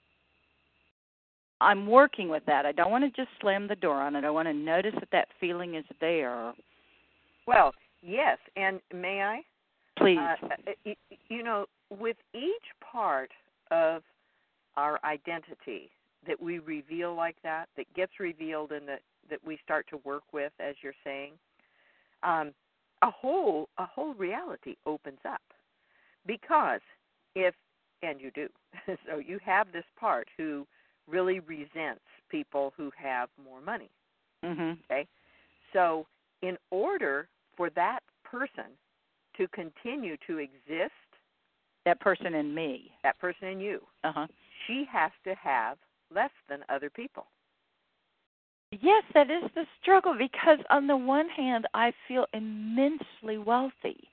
S5: I'm working with that. I don't want to just slam the door on it. I want to notice that that feeling is there.
S3: Well, yes, and may I?
S5: Please.
S3: Uh, you know, with each part of our identity that we reveal like that, that gets revealed and that, that we start to work with, as you're saying, um, a whole a whole reality opens up. Because if, and you do, so you have this part who really resents people who have more money.
S5: Mm-hmm.
S3: Okay? So in order for that person to continue to exist,
S5: that person in me,
S3: that person in you,
S5: uh-huh.
S3: she has to have less than other people.
S5: Yes, that is the struggle, because on the one hand, I feel immensely wealthy.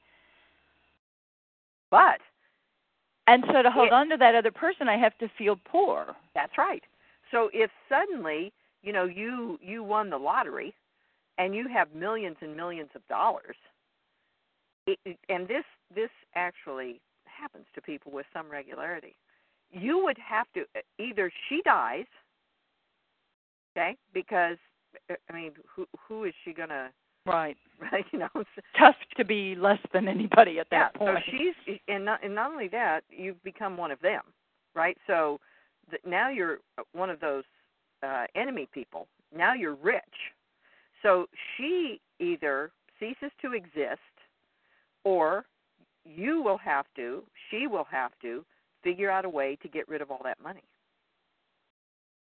S3: But
S5: and so to hold
S3: it,
S5: on to that other person, I have to feel poor.
S3: That's right. So if suddenly, you know, you you won the lottery and you have millions and millions of dollars, it, and this this actually happens to people with some regularity, you would have to, either she dies, okay, because, I mean, who who is she going to,
S5: right,
S3: right, you know.
S5: Tough to be less than anybody at that
S3: yeah,
S5: point.
S3: So she's, and not, and not only that, you've become one of them, right? So the, now you're one of those uh, enemy people. Now you're rich. So she either ceases to exist, or you will have to, she will have to, figure out a way to get rid of all that money.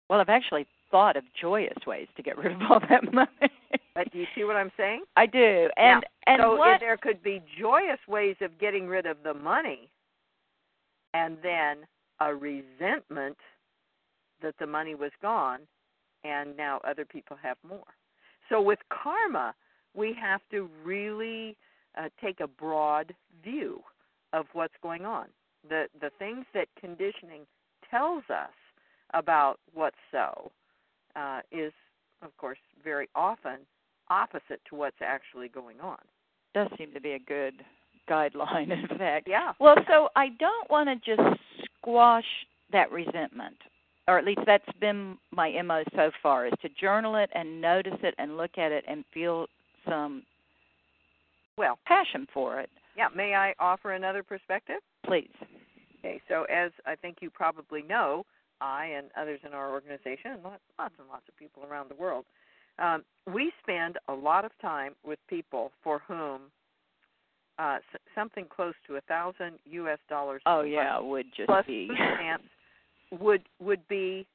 S5: Well, I've actually thought of joyous ways to get rid of all that money.
S3: But do you see what I'm saying?
S5: I do. And
S3: now,
S5: and
S3: so
S5: what
S3: if there could be joyous ways of getting rid of the money, and then a resentment that the money was gone, and now other people have more. So with karma, we have to really uh, take a broad view of what's going on. The the things that conditioning tells us about what's so uh, is, of course, very often opposite to what's actually going on.
S5: does seem to be a good guideline, in fact.
S3: Yeah.
S5: Well, so I don't want to just squash that resentment, or at least that's been my M O so far, is to journal it and notice it and look at it and feel some
S3: well
S5: passion for it.
S3: Yeah. May I offer another perspective?
S5: Please.
S3: Okay. So as I think you probably know, I and others in our organization, and lots and lots of people around the world, um, we spend a lot of time with people for whom uh, s- something close to a thousand U S dollars.
S5: Oh yeah, would just
S3: plus
S5: be
S3: food stamps would would be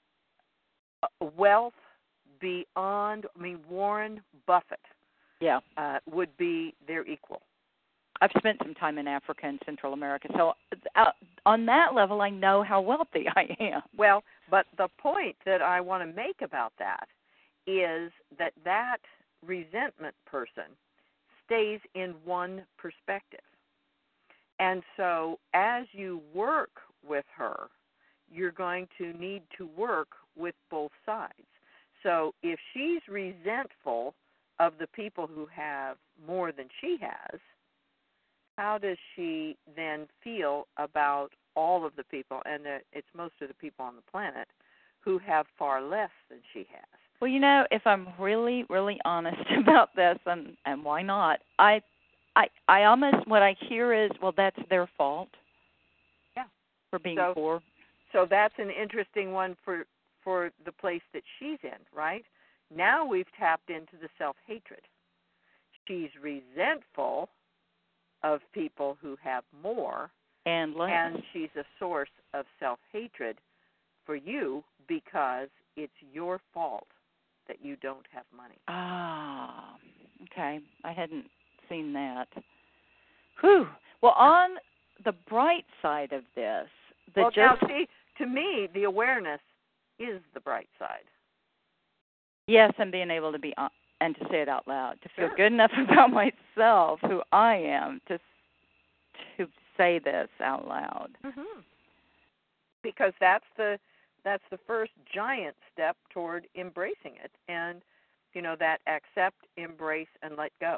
S3: wealth beyond. I mean, Warren Buffett.
S5: Yeah.
S3: Uh, would be their equal.
S5: I've spent some time in Africa and Central America, so uh, on that level, I know how wealthy I am.
S3: Well, but the point that I want to make about that is that that resentment person stays in one perspective. And so as you work with her, you're going to need to work with both sides. So if she's resentful of the people who have more than she has, how does she then feel about all of the people, and it's most of the people on the planet, who have far less than she has?
S5: Well, you know, if I'm really, really honest about this, and, and why not, I, I, I almost, what I hear is, well, that's their fault.
S3: Yeah.
S5: For being
S3: so,
S5: poor.
S3: So that's an interesting one for, for the place that she's in, right? Now we've tapped into the self-hatred. She's resentful of people who have more,
S5: and less.
S3: And she's a source of self-hatred for you because it's your fault that you don't have money.
S5: Ah, okay. I hadn't seen that. Whew. Well, on the bright side of this, the
S3: well,
S5: just
S3: now see, to me, the awareness is the bright side.
S5: Yes, and being able to be on, and to say it out loud, to feel
S3: Sure.
S5: good enough about myself, who I am, to to say this out loud.
S3: Mm-hmm. Because that's the that's the first giant step toward embracing it, and you know that accept, embrace, and let go.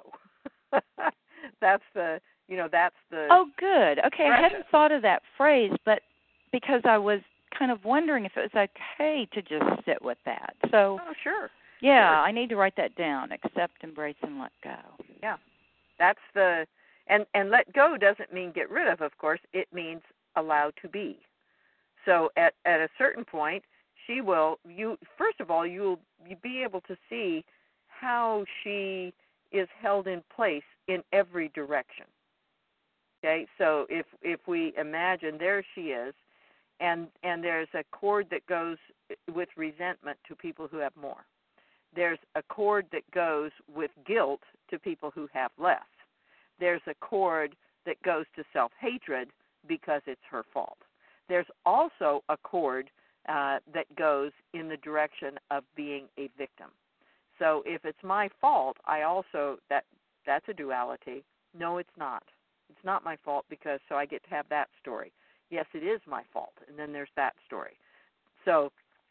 S3: that's the you know that's the.
S5: Oh, good. Okay,
S3: precious.
S5: I hadn't thought of that phrase, but because I was kind of wondering if it was okay to just sit with that. So.
S3: Oh, sure.
S5: Yeah,
S3: sure.
S5: I need to write that down. Accept, embrace, and let go.
S3: Yeah, that's the and and let go doesn't mean get rid of. Of course, it means allow to be. So at at a certain point, she will you first of all you'll you be able to see how she is held in place in every direction. Okay, so if if we imagine there she is, and and there's a cord that goes with resentment to people who have more. There's a cord that goes with guilt to people who have less. There's a cord that goes to self-hatred because it's her fault. There's also a cord uh, that goes in the direction of being a victim. So if it's my fault, I also, that that's a duality. No, it's not. It's not my fault because, so I get to have that story. Yes, it is my fault, and then there's that story. So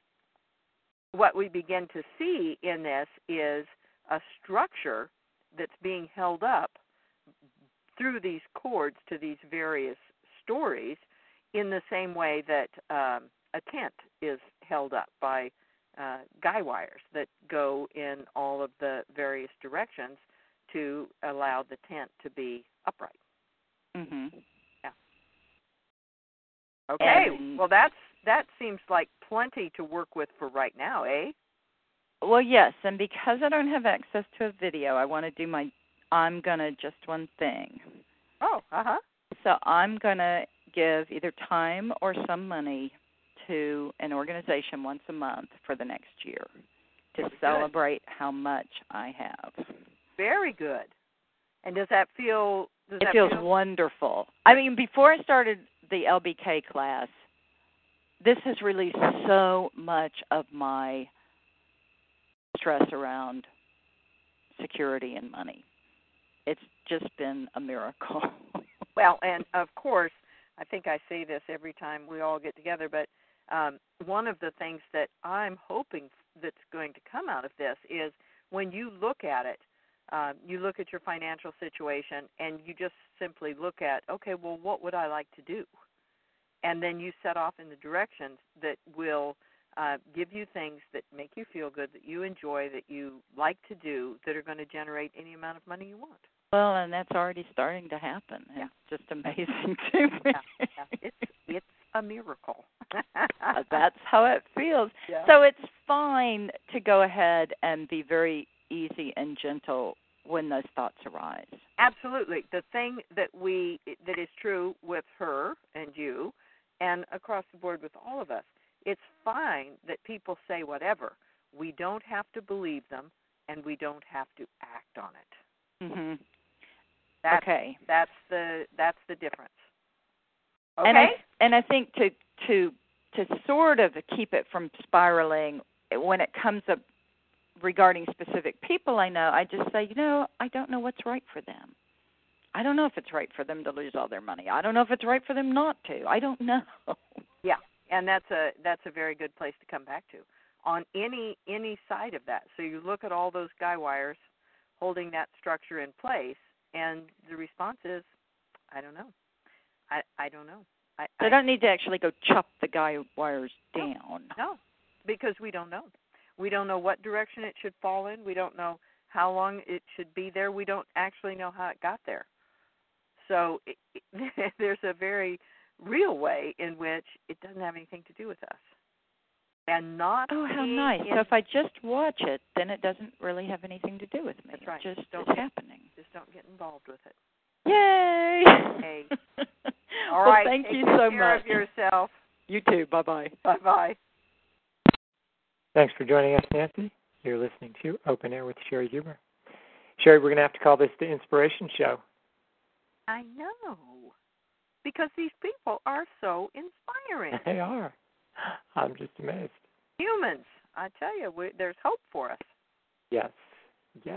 S3: what we begin to see in this is a structure that's being held up through these cords to these various stories in the same way that um, a tent is held up by uh, guy wires that go in all of the various directions to allow the tent to be upright.
S5: Mhm.
S3: Yeah. Okay.
S5: And,
S3: well, that's that seems like plenty to work with for right now, eh?
S5: Well, yes, and because I don't have access to a video, I want to do my, I'm going to just one thing.
S3: Oh, uh-huh.
S5: So I'm going to give either time or some money to an organization once a month for the next year to
S3: Good.
S5: celebrate how much I have.
S3: Very good. And does that feel? Does
S5: It
S3: that
S5: feels
S3: feel...
S5: wonderful. I mean, before I started the L B K class, this has released so much of my stress around security and money. It's just been a miracle.
S3: Well, and of course, I think I say this every time we all get together, but um, one of the things that I'm hoping that's going to come out of this is when you look at it, uh, you look at your financial situation and you just simply look at, okay, well, what would I like to do? And then you set off in the directions that will uh, give you things that make you feel good, that you enjoy, that you like to do, that are going to generate any amount of money you want.
S5: Well, and that's already starting to happen.
S3: Yeah.
S5: It's just amazing to me.
S3: Yeah, yeah. It's, it's a miracle.
S5: That's how it feels.
S3: Yeah.
S5: So it's fine to go ahead and be very easy and gentle when those thoughts arise.
S3: Absolutely. The thing that we that is true with her and you and across the board with all of us, it's fine that people say whatever. We don't have to believe them, and we don't have to act on it.
S5: Mhm.
S3: That's,
S5: okay.
S3: That's the that's the difference. Okay.
S5: And I and I think to to to sort of keep it from spiraling when it comes up regarding specific people I know, I just say, you know, I don't know what's right for them. I don't know if it's right for them to lose all their money. I don't know if it's right for them not to. I don't know.
S3: Yeah, and that's a that's a very good place to come back to on any any side of that. So you look at all those guy wires holding that structure in place, and the response is, I don't know. I I don't know. I,
S5: They
S3: I
S5: don't need to actually go chop the guy wires down.
S3: No, because we don't know. We don't know what direction it should fall in. We don't know how long it should be there. We don't actually know how it got there. So it, it, there's a very real way in which it doesn't have anything to do with us. And not
S5: Oh, how
S3: being
S5: nice.
S3: in,
S5: So if I just watch it, then it doesn't really have anything to do with me.
S3: That's right.
S5: It just
S3: Don't
S5: is
S3: get-
S5: happening.
S3: just don't get involved with it.
S5: Yay!
S3: Hey. All
S5: well,
S3: right.
S5: thank
S3: Take
S5: you
S3: good
S5: so
S3: care
S5: much.
S3: of yourself.
S5: You too. Bye-bye.
S3: Bye-bye.
S1: Thanks for joining us, Nancy. You're listening to Open Air with Sherry Huber. Sherry, we're going to have to call this the Inspiration Show.
S3: I know. Because these people are so inspiring.
S1: They are. I'm just amazed.
S3: Humans, I tell you, we, there's hope for us.
S1: Yes, yes.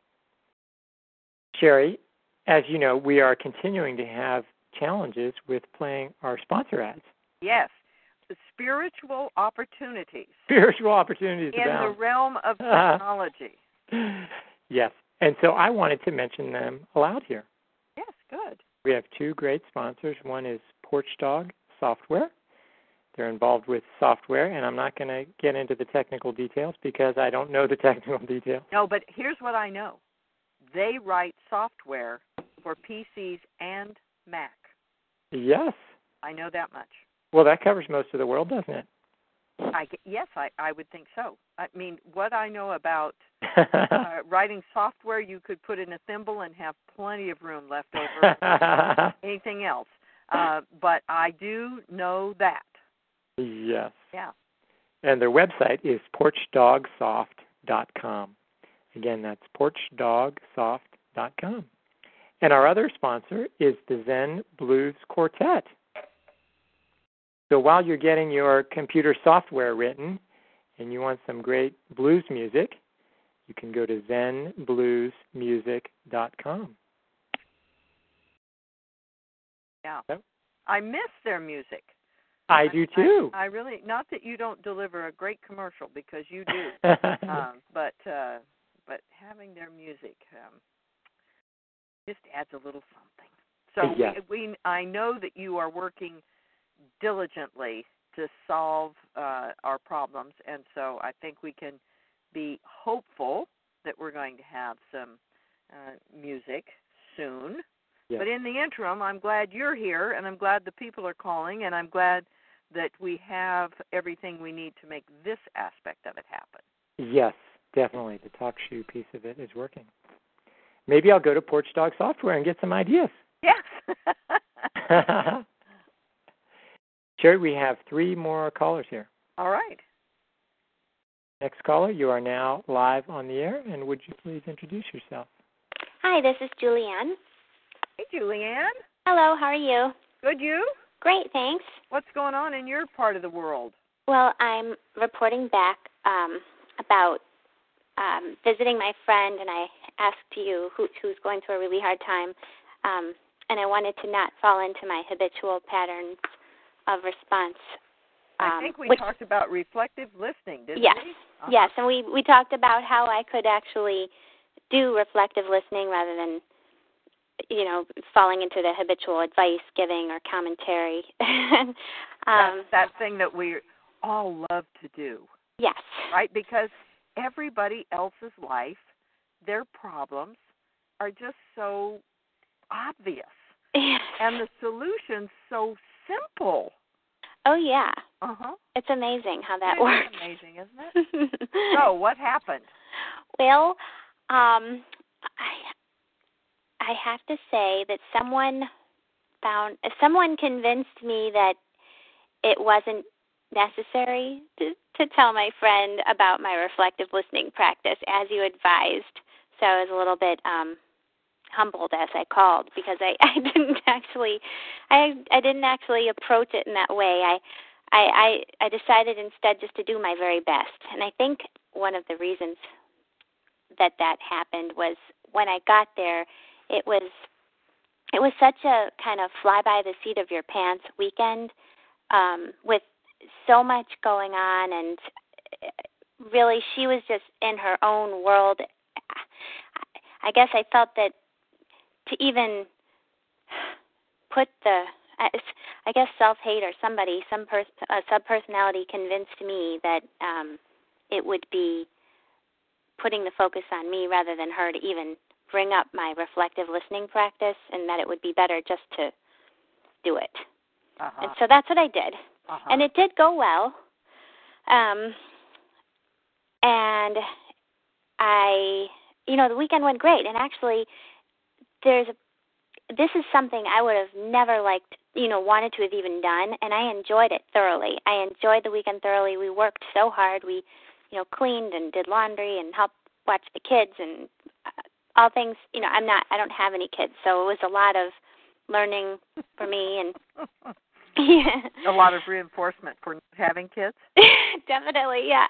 S1: Sherry, as you know, we are continuing to have challenges with playing our sponsor ads.
S3: Yes. The spiritual opportunities.
S1: Spiritual opportunities
S3: in
S1: abound.
S3: the realm of technology.
S1: Yes, and so I wanted to mention them aloud here.
S3: Yes, good.
S1: We have two great sponsors. One is Porchdog Software. They're involved with software, and I'm not going to get into the technical details because I don't know the technical details.
S3: No, but here's what I know. They write software for P Cs and Mac.
S1: Yes.
S3: I know that much.
S1: Well, that covers most of the world, doesn't it?
S3: I, yes, I, I would think so. I mean, what I know about uh, writing software, you could put in a thimble and have plenty of room left over for anything else. Uh, but I do know that.
S1: Yes.
S3: Yeah.
S1: And their website is porch dog soft dot com. Again, that's porch dog soft dot com. And our other sponsor is the Zen Blues Quartet. So while you're getting your computer software written and you want some great blues music, you can go to zen blues music dot com.
S3: Yeah.
S1: Yep.
S3: I miss their music.
S1: I do too.
S3: I, I really, not that you don't deliver a great commercial, because you do, um, but uh, but having their music um, just adds a little something. So
S1: Yes.
S3: we, we, I know that you are working diligently to solve uh, our problems, and so I think we can be hopeful that we're going to have some uh, music soon.
S1: Yes.
S3: But in the interim, I'm glad you're here, and I'm glad the people are calling, and I'm glad that we have everything we need to make this aspect of it happen.
S1: Yes, definitely. The talk shoe piece of it is working. Maybe I'll go to Porchdog Software and get some ideas.
S3: Yes.
S1: Sherry, we have three more callers here.
S3: All right.
S1: Next caller, you are now live on the air, and would you please introduce yourself?
S6: Hi, this is Julianne.
S3: Hey, Julianne.
S6: Hello, how are you?
S3: Good, you?
S6: Great, thanks.
S3: What's going on in your part of the world?
S6: Well, I'm reporting back um, about um, visiting my friend, and I asked you who, who's going through a really hard time, um, and I wanted to not fall into my habitual patterns of response. Um,
S3: I think we
S6: which,
S3: talked about reflective listening, didn't
S6: yes,
S3: we? Uh-huh.
S6: Yes, and we, we talked about how I could actually do reflective listening rather than, you know, falling into the habitual advice giving or commentary. um,
S3: That's that thing that we all love to do.
S6: Yes.
S3: Right? Because everybody else's life, their problems are just so obvious.
S6: Yes.
S3: And the solution's so simple.
S6: Oh, yeah.
S3: Uh-huh.
S6: It's amazing how that
S3: it
S6: works.
S3: It's amazing, isn't it? So, what happened?
S6: Well, um, I, I have to say that someone found, someone convinced me that it wasn't necessary to, to tell my friend about my reflective listening practice as you advised. So I was a little bit um, humbled as I called because I, I didn't actually, I I didn't actually approach it in that way. I, I I I decided instead just to do my very best, and I think one of the reasons that that happened was when I got there, it was it was such a kind of fly by the seat of your pants weekend um, with so much going on, and really she was just in her own world. I guess I felt that to even put the, I guess self-hate or somebody, some pers- a sub-personality convinced me that um, it would be putting the focus on me rather than her to even bring up my reflective listening practice, and that it would be better just to do it.
S3: Uh-huh.
S6: And so that's what I did.
S3: Uh-huh.
S6: And it did go well. Um, and I, you know, the weekend went great. And actually, there's a, this is something I would have never liked, you know, wanted to have even done, and I enjoyed it thoroughly. I enjoyed the weekend thoroughly. We worked so hard. We, you know, cleaned and did laundry and helped watch the kids and all things. You know, I'm not, I don't have any kids, so it was a lot of learning for me and yeah.
S3: A lot of reinforcement for having kids.
S6: Definitely, yeah.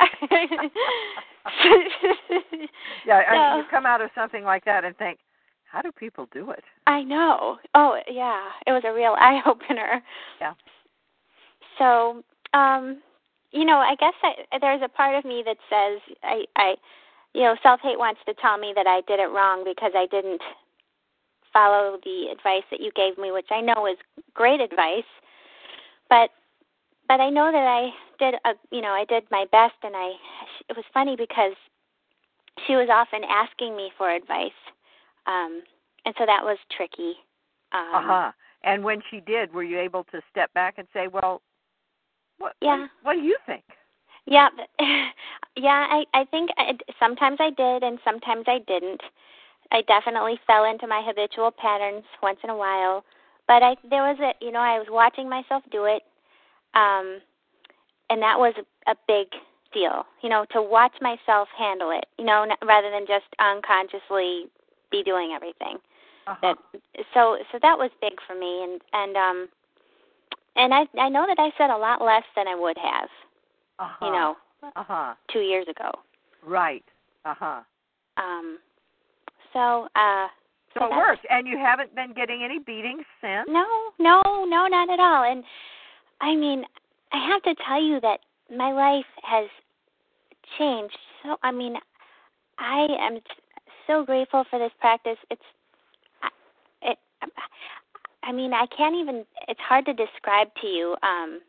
S3: yeah,
S6: so,
S3: I mean, you come out of something like that and think, how do people do it?
S6: I know. Oh, yeah. It was a real eye opener.
S3: Yeah.
S6: So, um, you know, I guess I, there's a part of me that says I, I, you know, self-hate wants to tell me that I did it wrong because I didn't follow the advice that you gave me, which I know is great advice. But but I know that I did, a, you know, I did my best, and I. It was funny because she was often asking me for advice, um, and so that was tricky. Um,
S3: uh huh. And when she did, were you able to step back and say, "Well, what?
S6: Yeah.
S3: What, what do you think?"
S6: Yeah, yeah. I I think I, sometimes I did, and sometimes I didn't. I definitely fell into my habitual patterns once in a while. But I, there was a, you know, I was watching myself do it, um, and that was a, a big deal, you know, to watch myself handle it, you know, n- rather than just unconsciously be doing everything.
S3: Uh-huh.
S6: That, so, so that was big for me, and and um, and I I know that I said a lot less than I would have,
S3: uh-huh.
S6: you know,
S3: uh-huh.
S6: two years ago.
S3: Right. Uh huh.
S6: Um. So, uh.
S3: So it worked, and you haven't been getting any beatings since?
S6: No, no, no, not at all. And I mean, I have to tell you that my life has changed. So, I mean, I am so grateful for this practice. It's, it, I mean, I can't even, it's hard to describe to you. Um,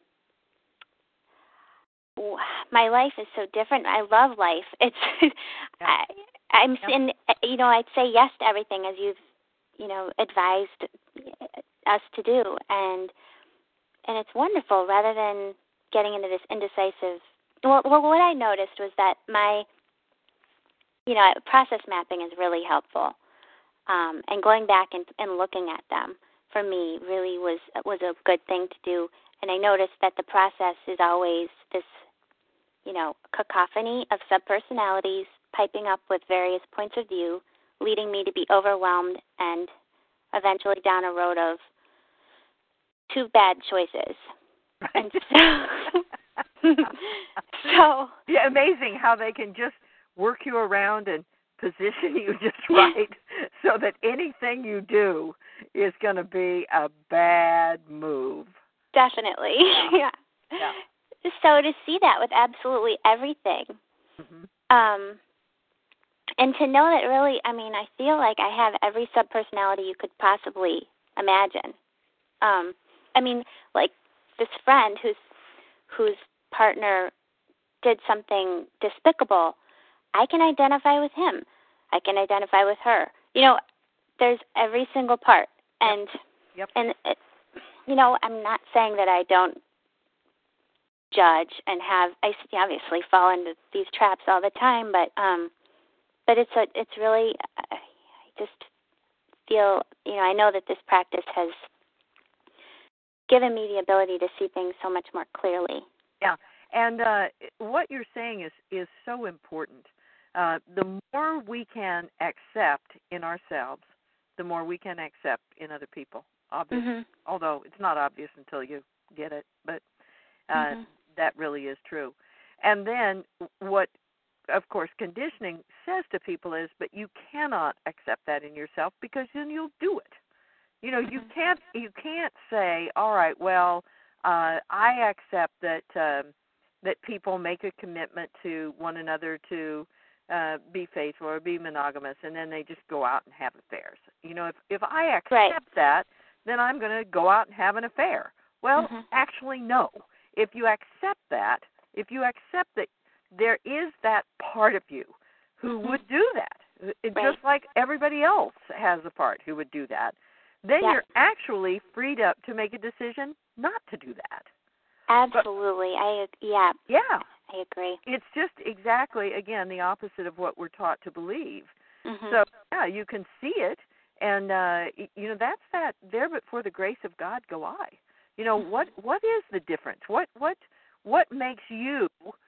S6: my life is so different. I love life. It's, yeah. I, I'm yeah. in, you know, I'd say yes to everything as you've, you know, advised us to do, and and it's wonderful. Rather than getting into this indecisive, well, well, what I noticed was that my, you know, process mapping is really helpful, um, and going back and, and looking at them for me really was was a good thing to do. and I noticed that the process is always this, you know, cacophony of subpersonalities piping up with various points of view, leading me to be overwhelmed and eventually down a road of two bad choices. And so, so
S3: yeah, amazing how they can just work you around and position you just right so that anything you do is going to be a bad move.
S6: Definitely, yeah.
S3: yeah.
S6: So to see that with absolutely everything,
S3: mm-hmm.
S6: um, and to know that really, I mean, I feel like I have every subpersonality you could possibly imagine. Um, I mean, like this friend whose whose partner did something despicable, I can identify with him. I can identify with her. You know, there's every single part. And,
S3: yep.
S6: and it, you know, I'm not saying that I don't judge and have, I obviously fall into these traps all the time, but um, but it's a, it's really, I just feel, you know, I know that this practice has given me the ability to see things so much more clearly.
S3: Yeah, and uh, what you're saying is, is so important. Uh, the more we can accept in ourselves, the more we can accept in other people, obviously.
S6: Mm-hmm.
S3: Although it's not obvious until you get it, but uh,
S6: mm-hmm.
S3: that really is true. And then what, of course, conditioning says to people is, but you cannot accept that in yourself because then you'll do it. You know, you can't you can't say, all right, well, uh, I accept that um, that people make a commitment to one another to uh, be faithful or be monogamous, and then they just go out and have affairs. You know, if if I accept
S6: right.
S3: that, then I'm going to go out and have an affair. Well,
S6: mm-hmm.
S3: actually, no. If you accept that, if you accept that there is that part of you who
S6: mm-hmm.
S3: would do that, it,
S6: right.
S3: just like everybody else has a part who would do that, then
S6: yeah.
S3: you're actually freed up to make a decision not to do that.
S6: Absolutely. But, I yeah.
S3: Yeah.
S6: I agree.
S3: It's just exactly, again, the opposite of what we're taught to believe.
S6: Mm-hmm.
S3: So, yeah, you can see it, and, uh, you know, that's that there but for the grace of God go I. You know,
S6: mm-hmm.
S3: what what is the difference? What what what makes you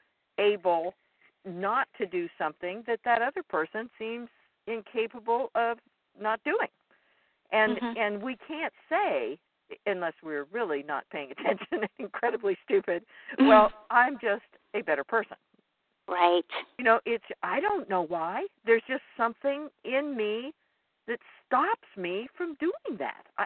S3: able not to do something that that other person seems incapable of not doing? And
S6: mm-hmm.
S3: and we can't say, unless we're really not paying attention and incredibly stupid, well, I'm just a better person.
S6: Right.
S3: You know, it's I don't know why. There's just something in me that stops me from doing that. I,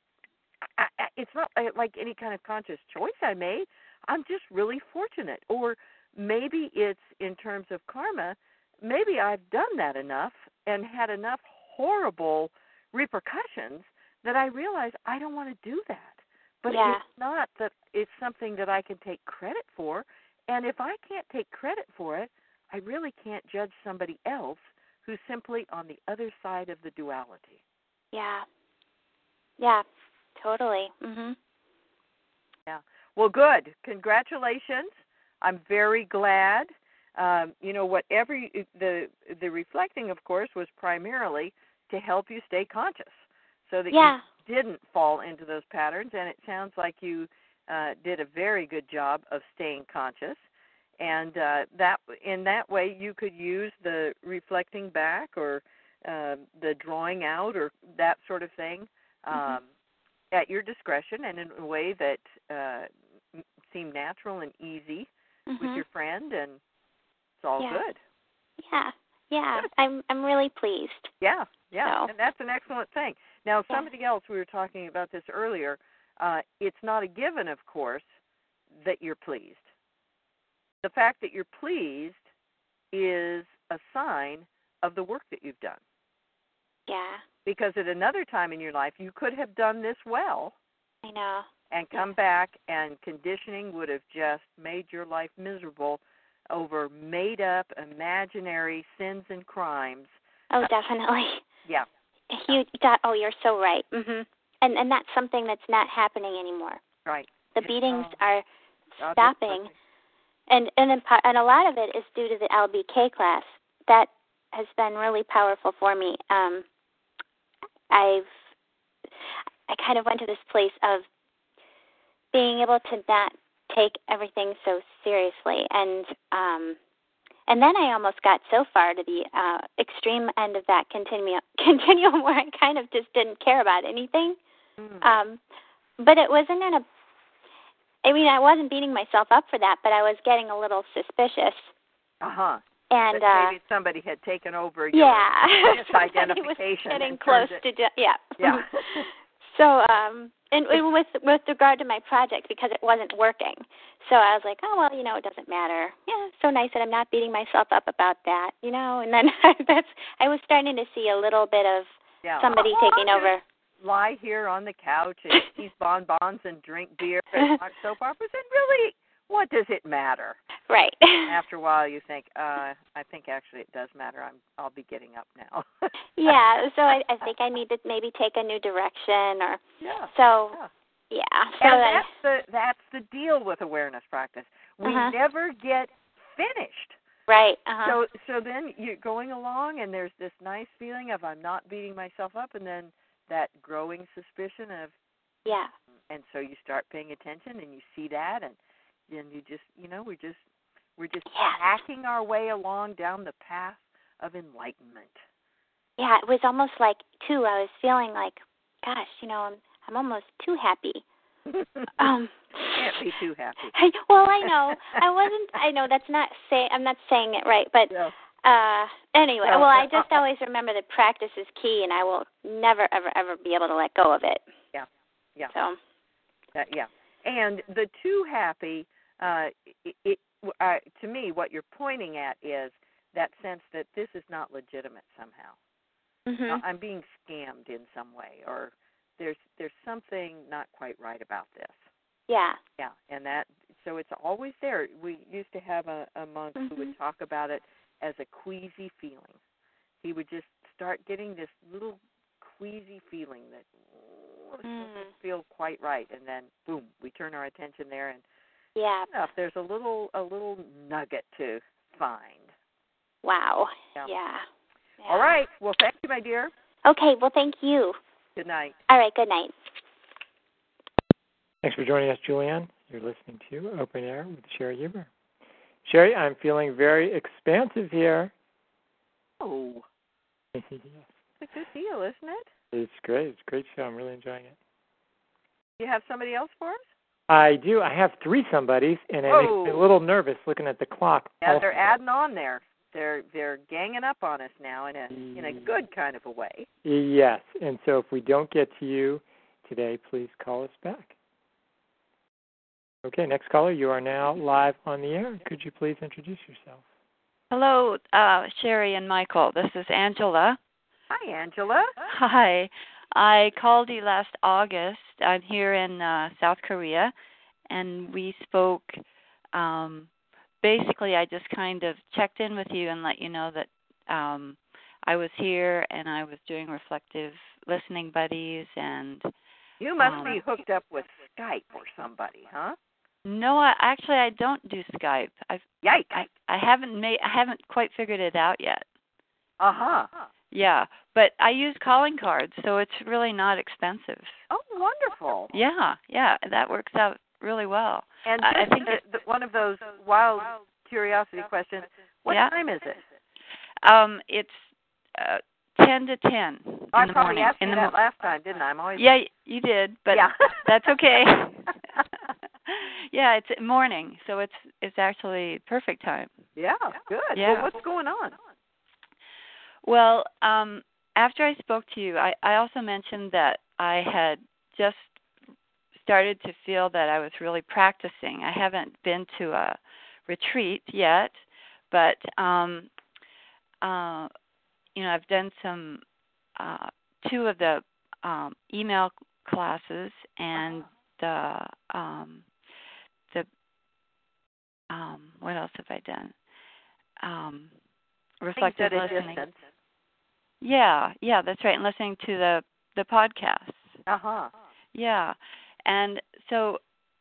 S3: I, I, it's not like any kind of conscious choice I made. I'm just really fortunate. Or maybe it's in terms of karma, maybe I've done that enough and had enough horrible repercussions that I realize I don't want to do that. But
S6: yeah.
S3: it's not that it's something that I can take credit for. And if I can't take credit for it, I really can't judge somebody else who's simply on the other side of the duality.
S6: Yeah. Yeah, totally. Mhm.
S3: Yeah. Well, good. Congratulations. I'm very glad. Um, you know, whatever you, the the reflecting, of course, was primarily to help you stay conscious, so that
S6: yeah.
S3: you didn't fall into those patterns. And it sounds like you uh, did a very good job of staying conscious. And uh, that in that way, you could use the reflecting back or uh, the drawing out or that sort of thing um,
S6: mm-hmm.
S3: at your discretion and in a way that uh, seemed natural and easy
S6: mm-hmm.
S3: with your friend, and it's all
S6: yeah.
S3: good.
S6: Yeah, yeah.
S3: Good.
S6: I'm I'm really pleased.
S3: Yeah, yeah,
S6: so.
S3: and that's an excellent thing. Now,
S6: yeah.
S3: somebody else, we were talking about this earlier, uh, it's not a given, of course, that you're pleased. The fact that you're pleased is a sign of the work that you've done.
S6: Yeah.
S3: Because at another time in your life, you could have done this well.
S6: I know.
S3: And come
S6: yeah.
S3: back, and conditioning would have just made your life miserable over made-up, imaginary sins and crimes.
S6: Oh, definitely.
S3: Yeah.
S6: You got. Oh, you're so right. Mhm. And and that's something that's not happening anymore.
S3: Right.
S6: The beatings
S3: oh,
S6: are
S3: God,
S6: stopping, and and in, and a lot of it is due to the L B K class. That has been really powerful for me. Um, I've I kind of went to this place of being able to not take everything so seriously. And um, and then I almost got so far to the uh, extreme end of that continuum, continuum where I kind of just didn't care about anything. Mm. Um, but it wasn't in a, I mean, I wasn't beating myself up for that, but I was getting a little suspicious.
S3: Uh-huh.
S6: And
S3: that
S6: uh,
S3: maybe somebody had taken over your
S6: yeah,
S3: misidentification.
S6: was getting close
S3: it,
S6: to, do, yeah.
S3: Yeah.
S6: So, um, and, and with with regard to my project, because it wasn't working, so I was like, oh well, you know, it doesn't matter. Yeah, so nice that I'm not beating myself up about that, you know. And then that's I was starting to see a little bit of
S3: yeah.
S6: somebody
S3: well,
S6: taking over.
S3: Lie here on the couch and eat bonbons and drink beer and watch soap operas, and really, what does it matter?
S6: Right.
S3: After a while, you think, uh, I think actually it does matter. I'm, I'll be getting up now.
S6: Yeah, so I, I think I need to maybe take a new direction, or
S3: yeah.
S6: so.
S3: Yeah.
S6: Yeah. So
S3: and
S6: I,
S3: that's the that's the deal with awareness practice. We
S6: uh-huh.
S3: never get finished.
S6: Right. Uh-huh.
S3: So so then you're going along, and there's this nice feeling of I'm not beating myself up, and then that growing suspicion of
S6: yeah.
S3: And so you start paying attention, and you see that, and then you just you know we just we're just
S6: yeah.
S3: hacking our way along down the path of enlightenment.
S6: Yeah, it was almost like too. I was feeling like, gosh, you know, I'm I'm almost too happy. um,
S3: Can't be too happy.
S6: I, well, I know I wasn't. I know that's not say. I'm not saying it right, but
S3: yeah.
S6: uh, anyway.
S3: No,
S6: well, I
S3: uh,
S6: just
S3: uh,
S6: always remember that practice is key, and I will never, ever, ever be able to let go of it.
S3: Yeah. Yeah.
S6: So.
S3: Uh, yeah. And the too happy. Uh, it, it uh, to me, what you're pointing at is that sense that this is not legitimate somehow.
S6: Mm-hmm.
S3: I'm being scammed in some way, or there's there's something not quite right about this.
S6: Yeah.
S3: Yeah, and that so it's always there. We used to have a, a monk
S6: mm-hmm.
S3: who would talk about it as a queasy feeling. He would just start getting this little queasy feeling that oh, it
S6: mm.
S3: doesn't feel quite right, and then boom, we turn our attention there, and
S6: yeah,
S3: enough, there's a little a little nugget to find.
S6: Wow.
S3: Yeah.
S6: yeah. Yeah.
S3: All right. Well, thank you, my dear.
S6: Okay. Well, thank you.
S3: Good night.
S6: All right. Good night.
S1: Thanks for joining us, Julianne. You're listening to Open Air with Sherry Huber. Sherry, I'm feeling very expansive here.
S3: Oh.
S1: Yes.
S3: It's a good deal, isn't it?
S1: It's great. It's a great show. I'm really enjoying it.
S3: You have somebody else for us?
S1: I do. I have three somebodies, and it makes me a little nervous looking at the clock.
S3: Yeah,
S1: also.
S3: they're adding on there. They're they're ganging up on us now in a in a good kind of a way.
S1: Yes, and so if we don't get to you today, please call us back. Okay, next caller, you are now live on the air. Could you please introduce yourself?
S7: Hello, uh, Sherry and Michael. This is Angela.
S3: Hi, Angela.
S7: Hi. I called you last August. I'm here in uh, South Korea, and we spoke. Um, basically, I just kind of checked in with you and let you know that um, I was here and I was doing reflective listening buddies. And
S3: you must
S7: um,
S3: be hooked up with Skype or somebody, huh?
S7: No, I, actually, I don't do Skype. I've,
S3: Yikes!
S7: I, I haven't made. I haven't quite figured it out yet.
S3: Uh huh.
S7: Yeah, but I use calling cards, so it's really not expensive.
S3: Oh, wonderful.
S7: Yeah, yeah, that works out really well.
S3: And
S7: I, I think
S3: the, the, one of those wild curiosity questions, what
S7: yeah.
S3: time is it?
S7: Um, it's uh, ten to ten in
S3: I
S7: the
S3: probably
S7: morning.
S3: asked
S7: in
S3: you
S7: the
S3: that
S7: mo-
S3: last time, didn't I? I'm always
S7: Yeah, you did, but
S3: yeah.
S7: that's okay. Yeah, it's morning, so it's it's actually perfect time.
S3: Yeah, good.
S7: Yeah.
S3: Well, what's going on?
S7: Well, um, after I spoke to you, I, I also mentioned that I had just started to feel that I was really practicing. I haven't been to a retreat yet, but um, uh, you know, I've done some uh, two of the um, email classes and the um, the um, what else have I done? Um, reflective
S3: Things at a
S7: listening.
S3: distance.
S7: Yeah, yeah, that's right. And listening to the the podcasts.
S3: Uh huh.
S7: Yeah, and so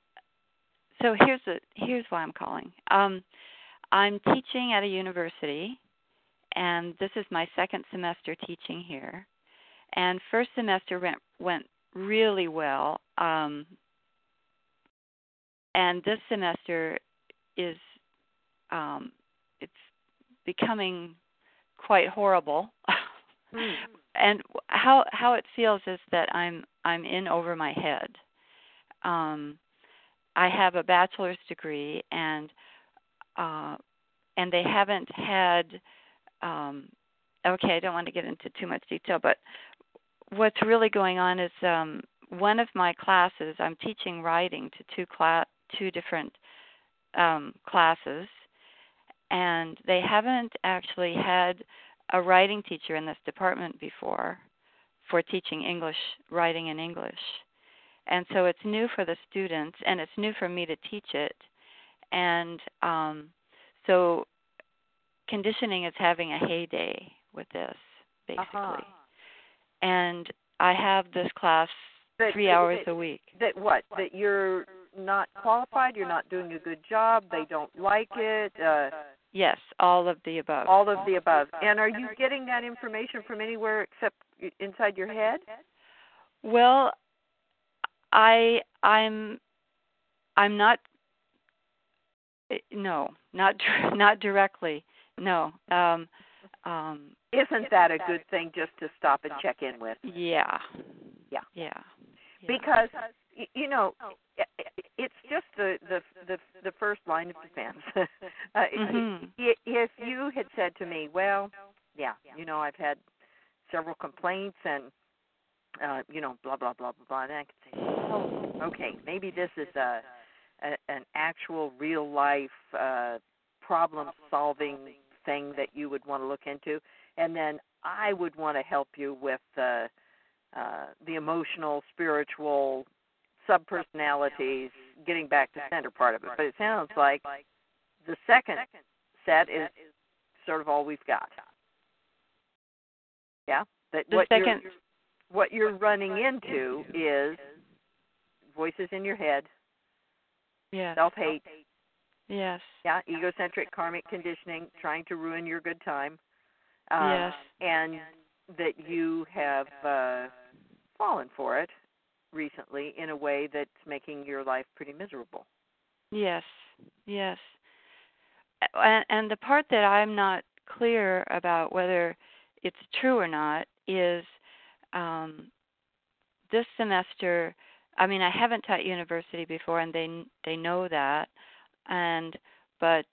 S7: so here's the here's why I'm calling. Um, I'm teaching at a university, and this is my second semester teaching here. And first semester went went really well. Um, and this semester is um, it's becoming quite horrible.
S3: Mm.
S7: And how how it feels is that I'm I'm in over my head. Um, I have a bachelor's degree, and uh, and they haven't had. Um, okay, I don't want to get into too much detail, but what's really going on is um, one of my classes. I'm teaching writing to two class two different um, classes, and they haven't actually had a writing teacher in this department before for teaching English, writing in English. And so it's new for the students, and it's new for me to teach it. And um, so conditioning is having a heyday with this, basically.
S3: Uh-huh.
S7: And I have this class
S3: that,
S7: three
S3: that,
S7: hours
S3: that,
S7: a week.
S3: That what? That you're not qualified, you're not doing a good job, they don't like it? Uh,
S7: yes, all of the above.
S3: All of the above. And are you getting that information from anywhere except inside your head?
S7: Well, I I'm I'm not no, not not directly. No. Um um
S3: Isn't that a good thing just to stop and check in with?
S7: Yeah.
S3: Yeah.
S7: Yeah. yeah.
S3: Because you know, it's just the the the, the first line of defense. uh,
S7: mm-hmm.
S3: If you had said to me, well, yeah, you know, I've had several complaints and uh, you know, blah blah blah blah blah, and I could say, oh, okay, maybe this is a, a an actual real life uh, problem solving thing that you would want to look into, and then I would want to help you with uh, uh, the emotional, spiritual, subpersonalities, getting back to the center part of it. But it sounds like the second set is sort of all we've got. Yeah, that
S7: the
S3: what
S7: second.
S3: You're, what you're running into is voices in your head,
S7: yes.
S3: self-hate,
S7: yes,
S3: yeah, egocentric karmic conditioning, trying to ruin your good time, uh,
S7: yes,
S3: and that you have uh, fallen for it recently in a way that's making your life pretty miserable.
S7: yes, yes. And, and the part that I'm not clear about whether it's true or not is um, this semester. I mean, I haven't taught university before, and they they know that, and but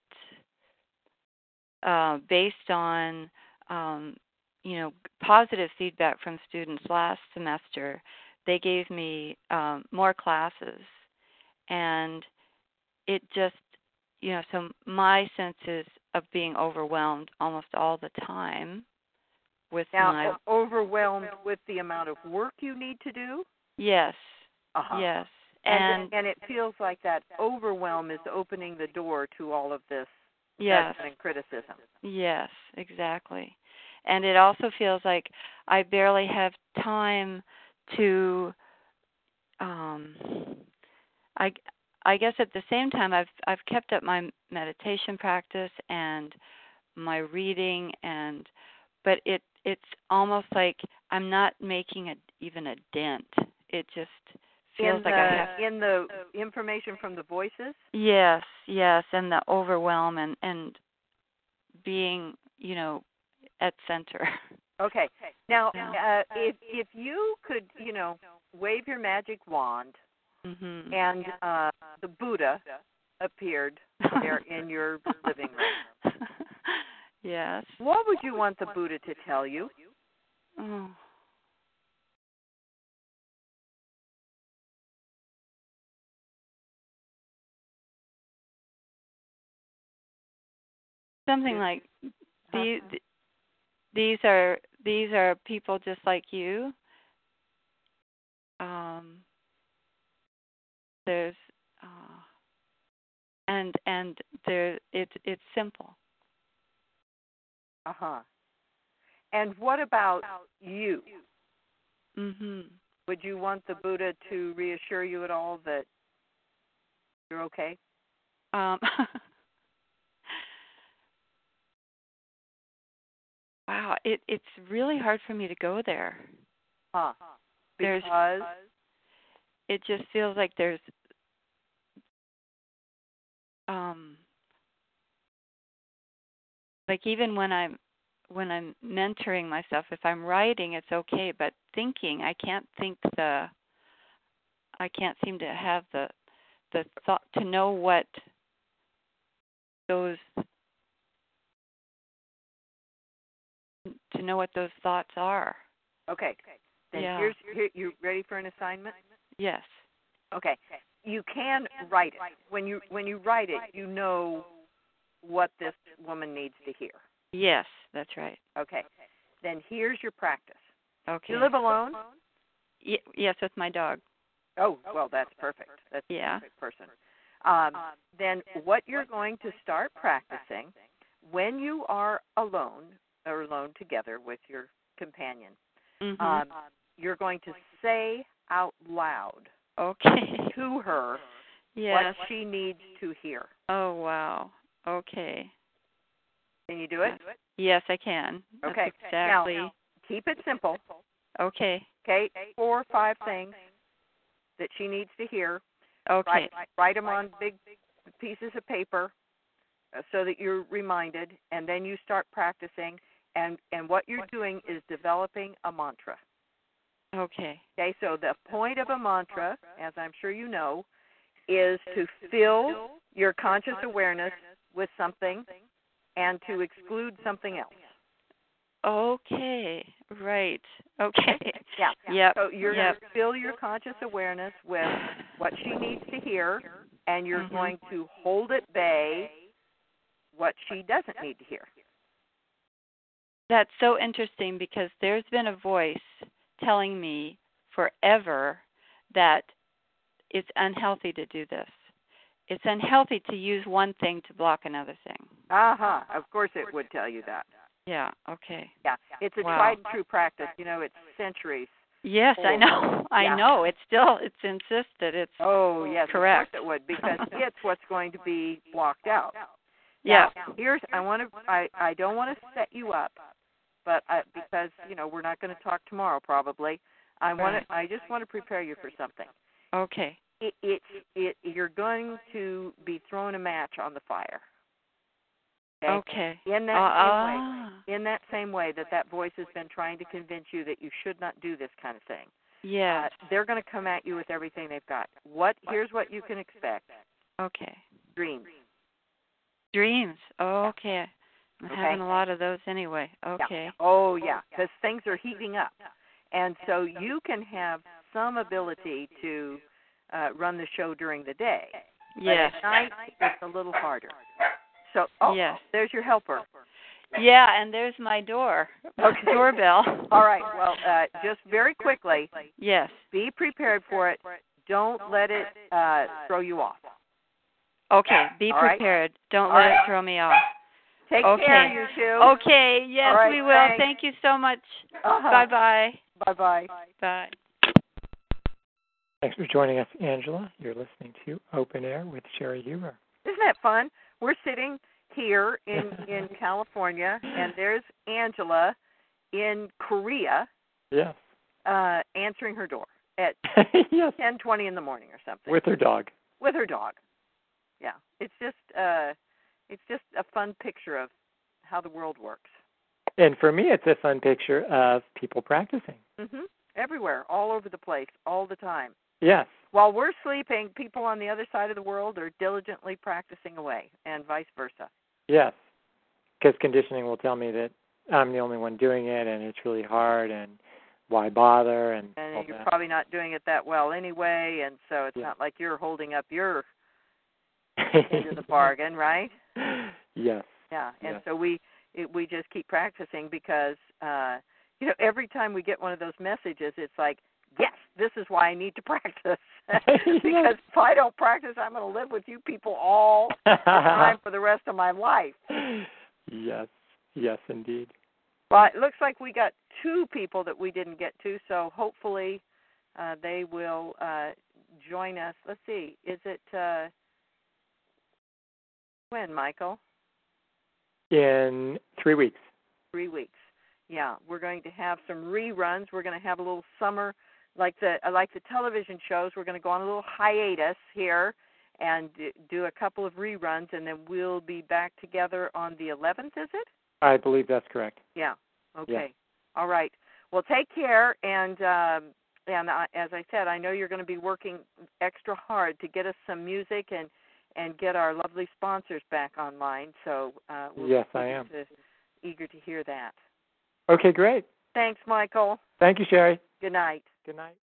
S7: uh, based on um, you know positive feedback from students last semester, they gave me um, more classes, and it just you know so my sense is of being overwhelmed almost all the time with
S3: now,
S7: my
S3: overwhelmed with the amount of work you need to do.
S7: yes,
S3: uh-huh.
S7: yes,
S3: and,
S7: and
S3: and it feels like that overwhelm is opening the door to all of this
S7: yes,
S3: judgment and criticism.
S7: Yes, exactly. And it also feels like I barely have time to um I I guess at the same time I've I've kept up my meditation practice and my reading, and but it it's almost like I'm not making a even a dent. It just feels
S3: in
S7: like
S3: the,
S7: I have
S3: in the information from the voices.
S7: Yes, yes, and the overwhelm and and being, you know, at center.
S3: Okay. Now, uh, if if you could, you know, wave your magic wand,
S7: mm-hmm.
S3: and uh, the Buddha appeared there in your living room.
S7: Yes.
S3: What would you want the Buddha to tell you?
S7: Oh. Something like these. These are these are people just like you. Um, there's uh, and and there it's it's simple.
S3: Uh huh. And what about you?
S7: Mhm.
S3: Would you want the Buddha to reassure you at all that you're okay?
S7: Um, wow, it it's really hard for me to go there.
S3: Huh. Because
S7: There's, it just feels like there's um like even when I'm when I'm mentoring myself, if I'm writing, it's okay, but thinking, I can't think the I can't seem to have the the thought to know what those to know what those thoughts are.
S3: Okay. Then
S7: yeah.
S3: here's here, you ready for an assignment?
S7: Yes.
S3: Okay. You can write it. When you when you write it, you know what this woman needs to hear.
S7: Yes, that's right.
S3: Okay. Then here's your practice.
S7: Okay.
S3: You live alone?
S7: Y- yes, with my dog.
S3: Oh, well, that's perfect. That's
S7: yeah.
S3: the perfect person. Um, then what you're going to start practicing when you are alone or alone together with your companion,
S7: mm-hmm.
S3: um, you're going to say out loud
S7: okay.
S3: to her
S7: yes.
S3: what she needs to hear.
S7: Oh, wow. Okay.
S3: Can you do it?
S7: Yes, I can.
S3: Okay.
S7: That's exactly.
S3: Now, keep it simple.
S7: Okay.
S3: Okay. Four or five things that she needs to hear.
S7: Okay.
S3: Write, write them on big pieces of paper uh, so that you're reminded, and then you start practicing. And, and what you're doing is developing a mantra.
S7: Okay.
S3: Okay, so the point of a mantra, as I'm sure you know, is to fill your conscious awareness with something and to exclude something else.
S7: Okay, right. Okay.
S3: Yeah.
S7: Yep.
S3: So you're
S7: yep.
S3: going to fill your conscious awareness with what she needs to hear, and you're
S7: mm-hmm.
S3: going to hold at bay what she doesn't need to hear.
S7: That's so interesting because there's been a voice telling me forever that it's unhealthy to do this. It's unhealthy to use one thing to block another thing.
S3: Uh-huh. Of course it would tell you that.
S7: Yeah, okay.
S3: Yeah, it's a
S7: wow.
S3: tried and true practice. You know, it's centuries.
S7: Yes, I know. I
S3: yeah.
S7: know. It's still, it's insisted. It's
S3: oh, yes,
S7: correct.
S3: Of course it would, because it's what's going to be blocked out.
S7: Yeah.
S3: Now, here's, I want to, I, I don't want to set you up, but I, because, you know, we're not going to talk tomorrow probably. I want to, I just want to prepare you for something.
S7: Okay.
S3: It, it, it, you're going to be throwing a match on the fire. Okay.
S7: okay.
S3: In that
S7: uh,
S3: same
S7: uh.
S3: way, in that same way that that voice has been trying to convince you that you should not do this kind of thing.
S7: Yes.
S3: Uh, they're going to come at you with everything they've got. What? Here's what you can expect.
S7: Okay.
S3: Dreams.
S7: Dreams. Oh, okay. I'm
S3: okay.
S7: having a lot of those anyway. Okay.
S3: Yeah. Oh, yeah, because things are heating up. And so you can have some ability to uh, run the show during the day.
S7: Yes.
S3: But at night, it's a little harder. So, oh,
S7: yes.
S3: there's your helper.
S7: Yeah, and there's my door.
S3: Okay.
S7: Doorbell.
S3: All right. Well, uh, just very quickly.
S7: Yes.
S3: Be prepared for it. Don't let it uh, throw you off.
S7: Okay. Be
S3: All
S7: prepared.
S3: Right?
S7: Don't
S3: All
S7: let
S3: right.
S7: it throw me off.
S3: Take
S7: okay.
S3: care, you two.
S7: Okay. Yes,
S3: right,
S7: we will.
S3: thanks.
S7: Thank you so much.
S3: Uh-huh.
S7: Bye-bye.
S3: Bye-bye.
S7: Bye.
S1: Thanks for joining us, Angela. You're listening to Open Air with Sherry Huber.
S3: Isn't that fun? We're sitting here in, in California, and there's Angela in Korea.
S1: Yes.
S3: Uh, answering her door at
S1: yes.
S3: ten twenty in the morning or something.
S1: With her dog.
S3: With her dog. Yeah. It's just uh, it's just a fun picture of how the world works.
S1: And for me, it's a fun picture of people practicing.
S3: Mm-hmm. Everywhere, all over the place, all the time.
S1: Yes.
S3: While we're sleeping, people on the other side of the world are diligently practicing away, and vice versa.
S1: Yes, because conditioning will tell me that I'm the only one doing it, and it's really hard, and why bother, and
S3: And
S1: all
S3: you're
S1: that.
S3: probably not doing it that well anyway, and so it's
S1: yeah.
S3: not like you're holding up your end of the bargain, right?
S1: Yes.
S3: Yeah, and
S1: yes.
S3: so we it, we just keep practicing because, uh, you know, every time we get one of those messages, it's like, yes, this is why I need to practice. Because if I don't practice, I'm going to live with you people all the time for the rest of my life.
S1: Yes, yes, indeed.
S3: Well, it looks like we got two people that we didn't get to, so hopefully uh, they will uh, join us. Let's see, is it uh, when, Michael?
S1: In three weeks.
S3: Three weeks. Yeah, we're going to have some reruns. We're going to have a little summer, like the like the television shows. We're going to go on a little hiatus here, and do a couple of reruns, and then we'll be back together on the eleventh, is it?
S1: I believe that's correct.
S3: Yeah. Okay.
S1: Yeah.
S3: All right. Well, take care, and um, and I, as I said, I know you're going to be working extra hard to get us some music and and get our lovely sponsors back online. So uh, we'll
S1: yes,
S3: be
S1: I am.
S3: to, eager to hear that.
S1: Okay, great.
S3: Thanks, Michael.
S1: Thank you, Sherry.
S3: Good night.
S1: Good night.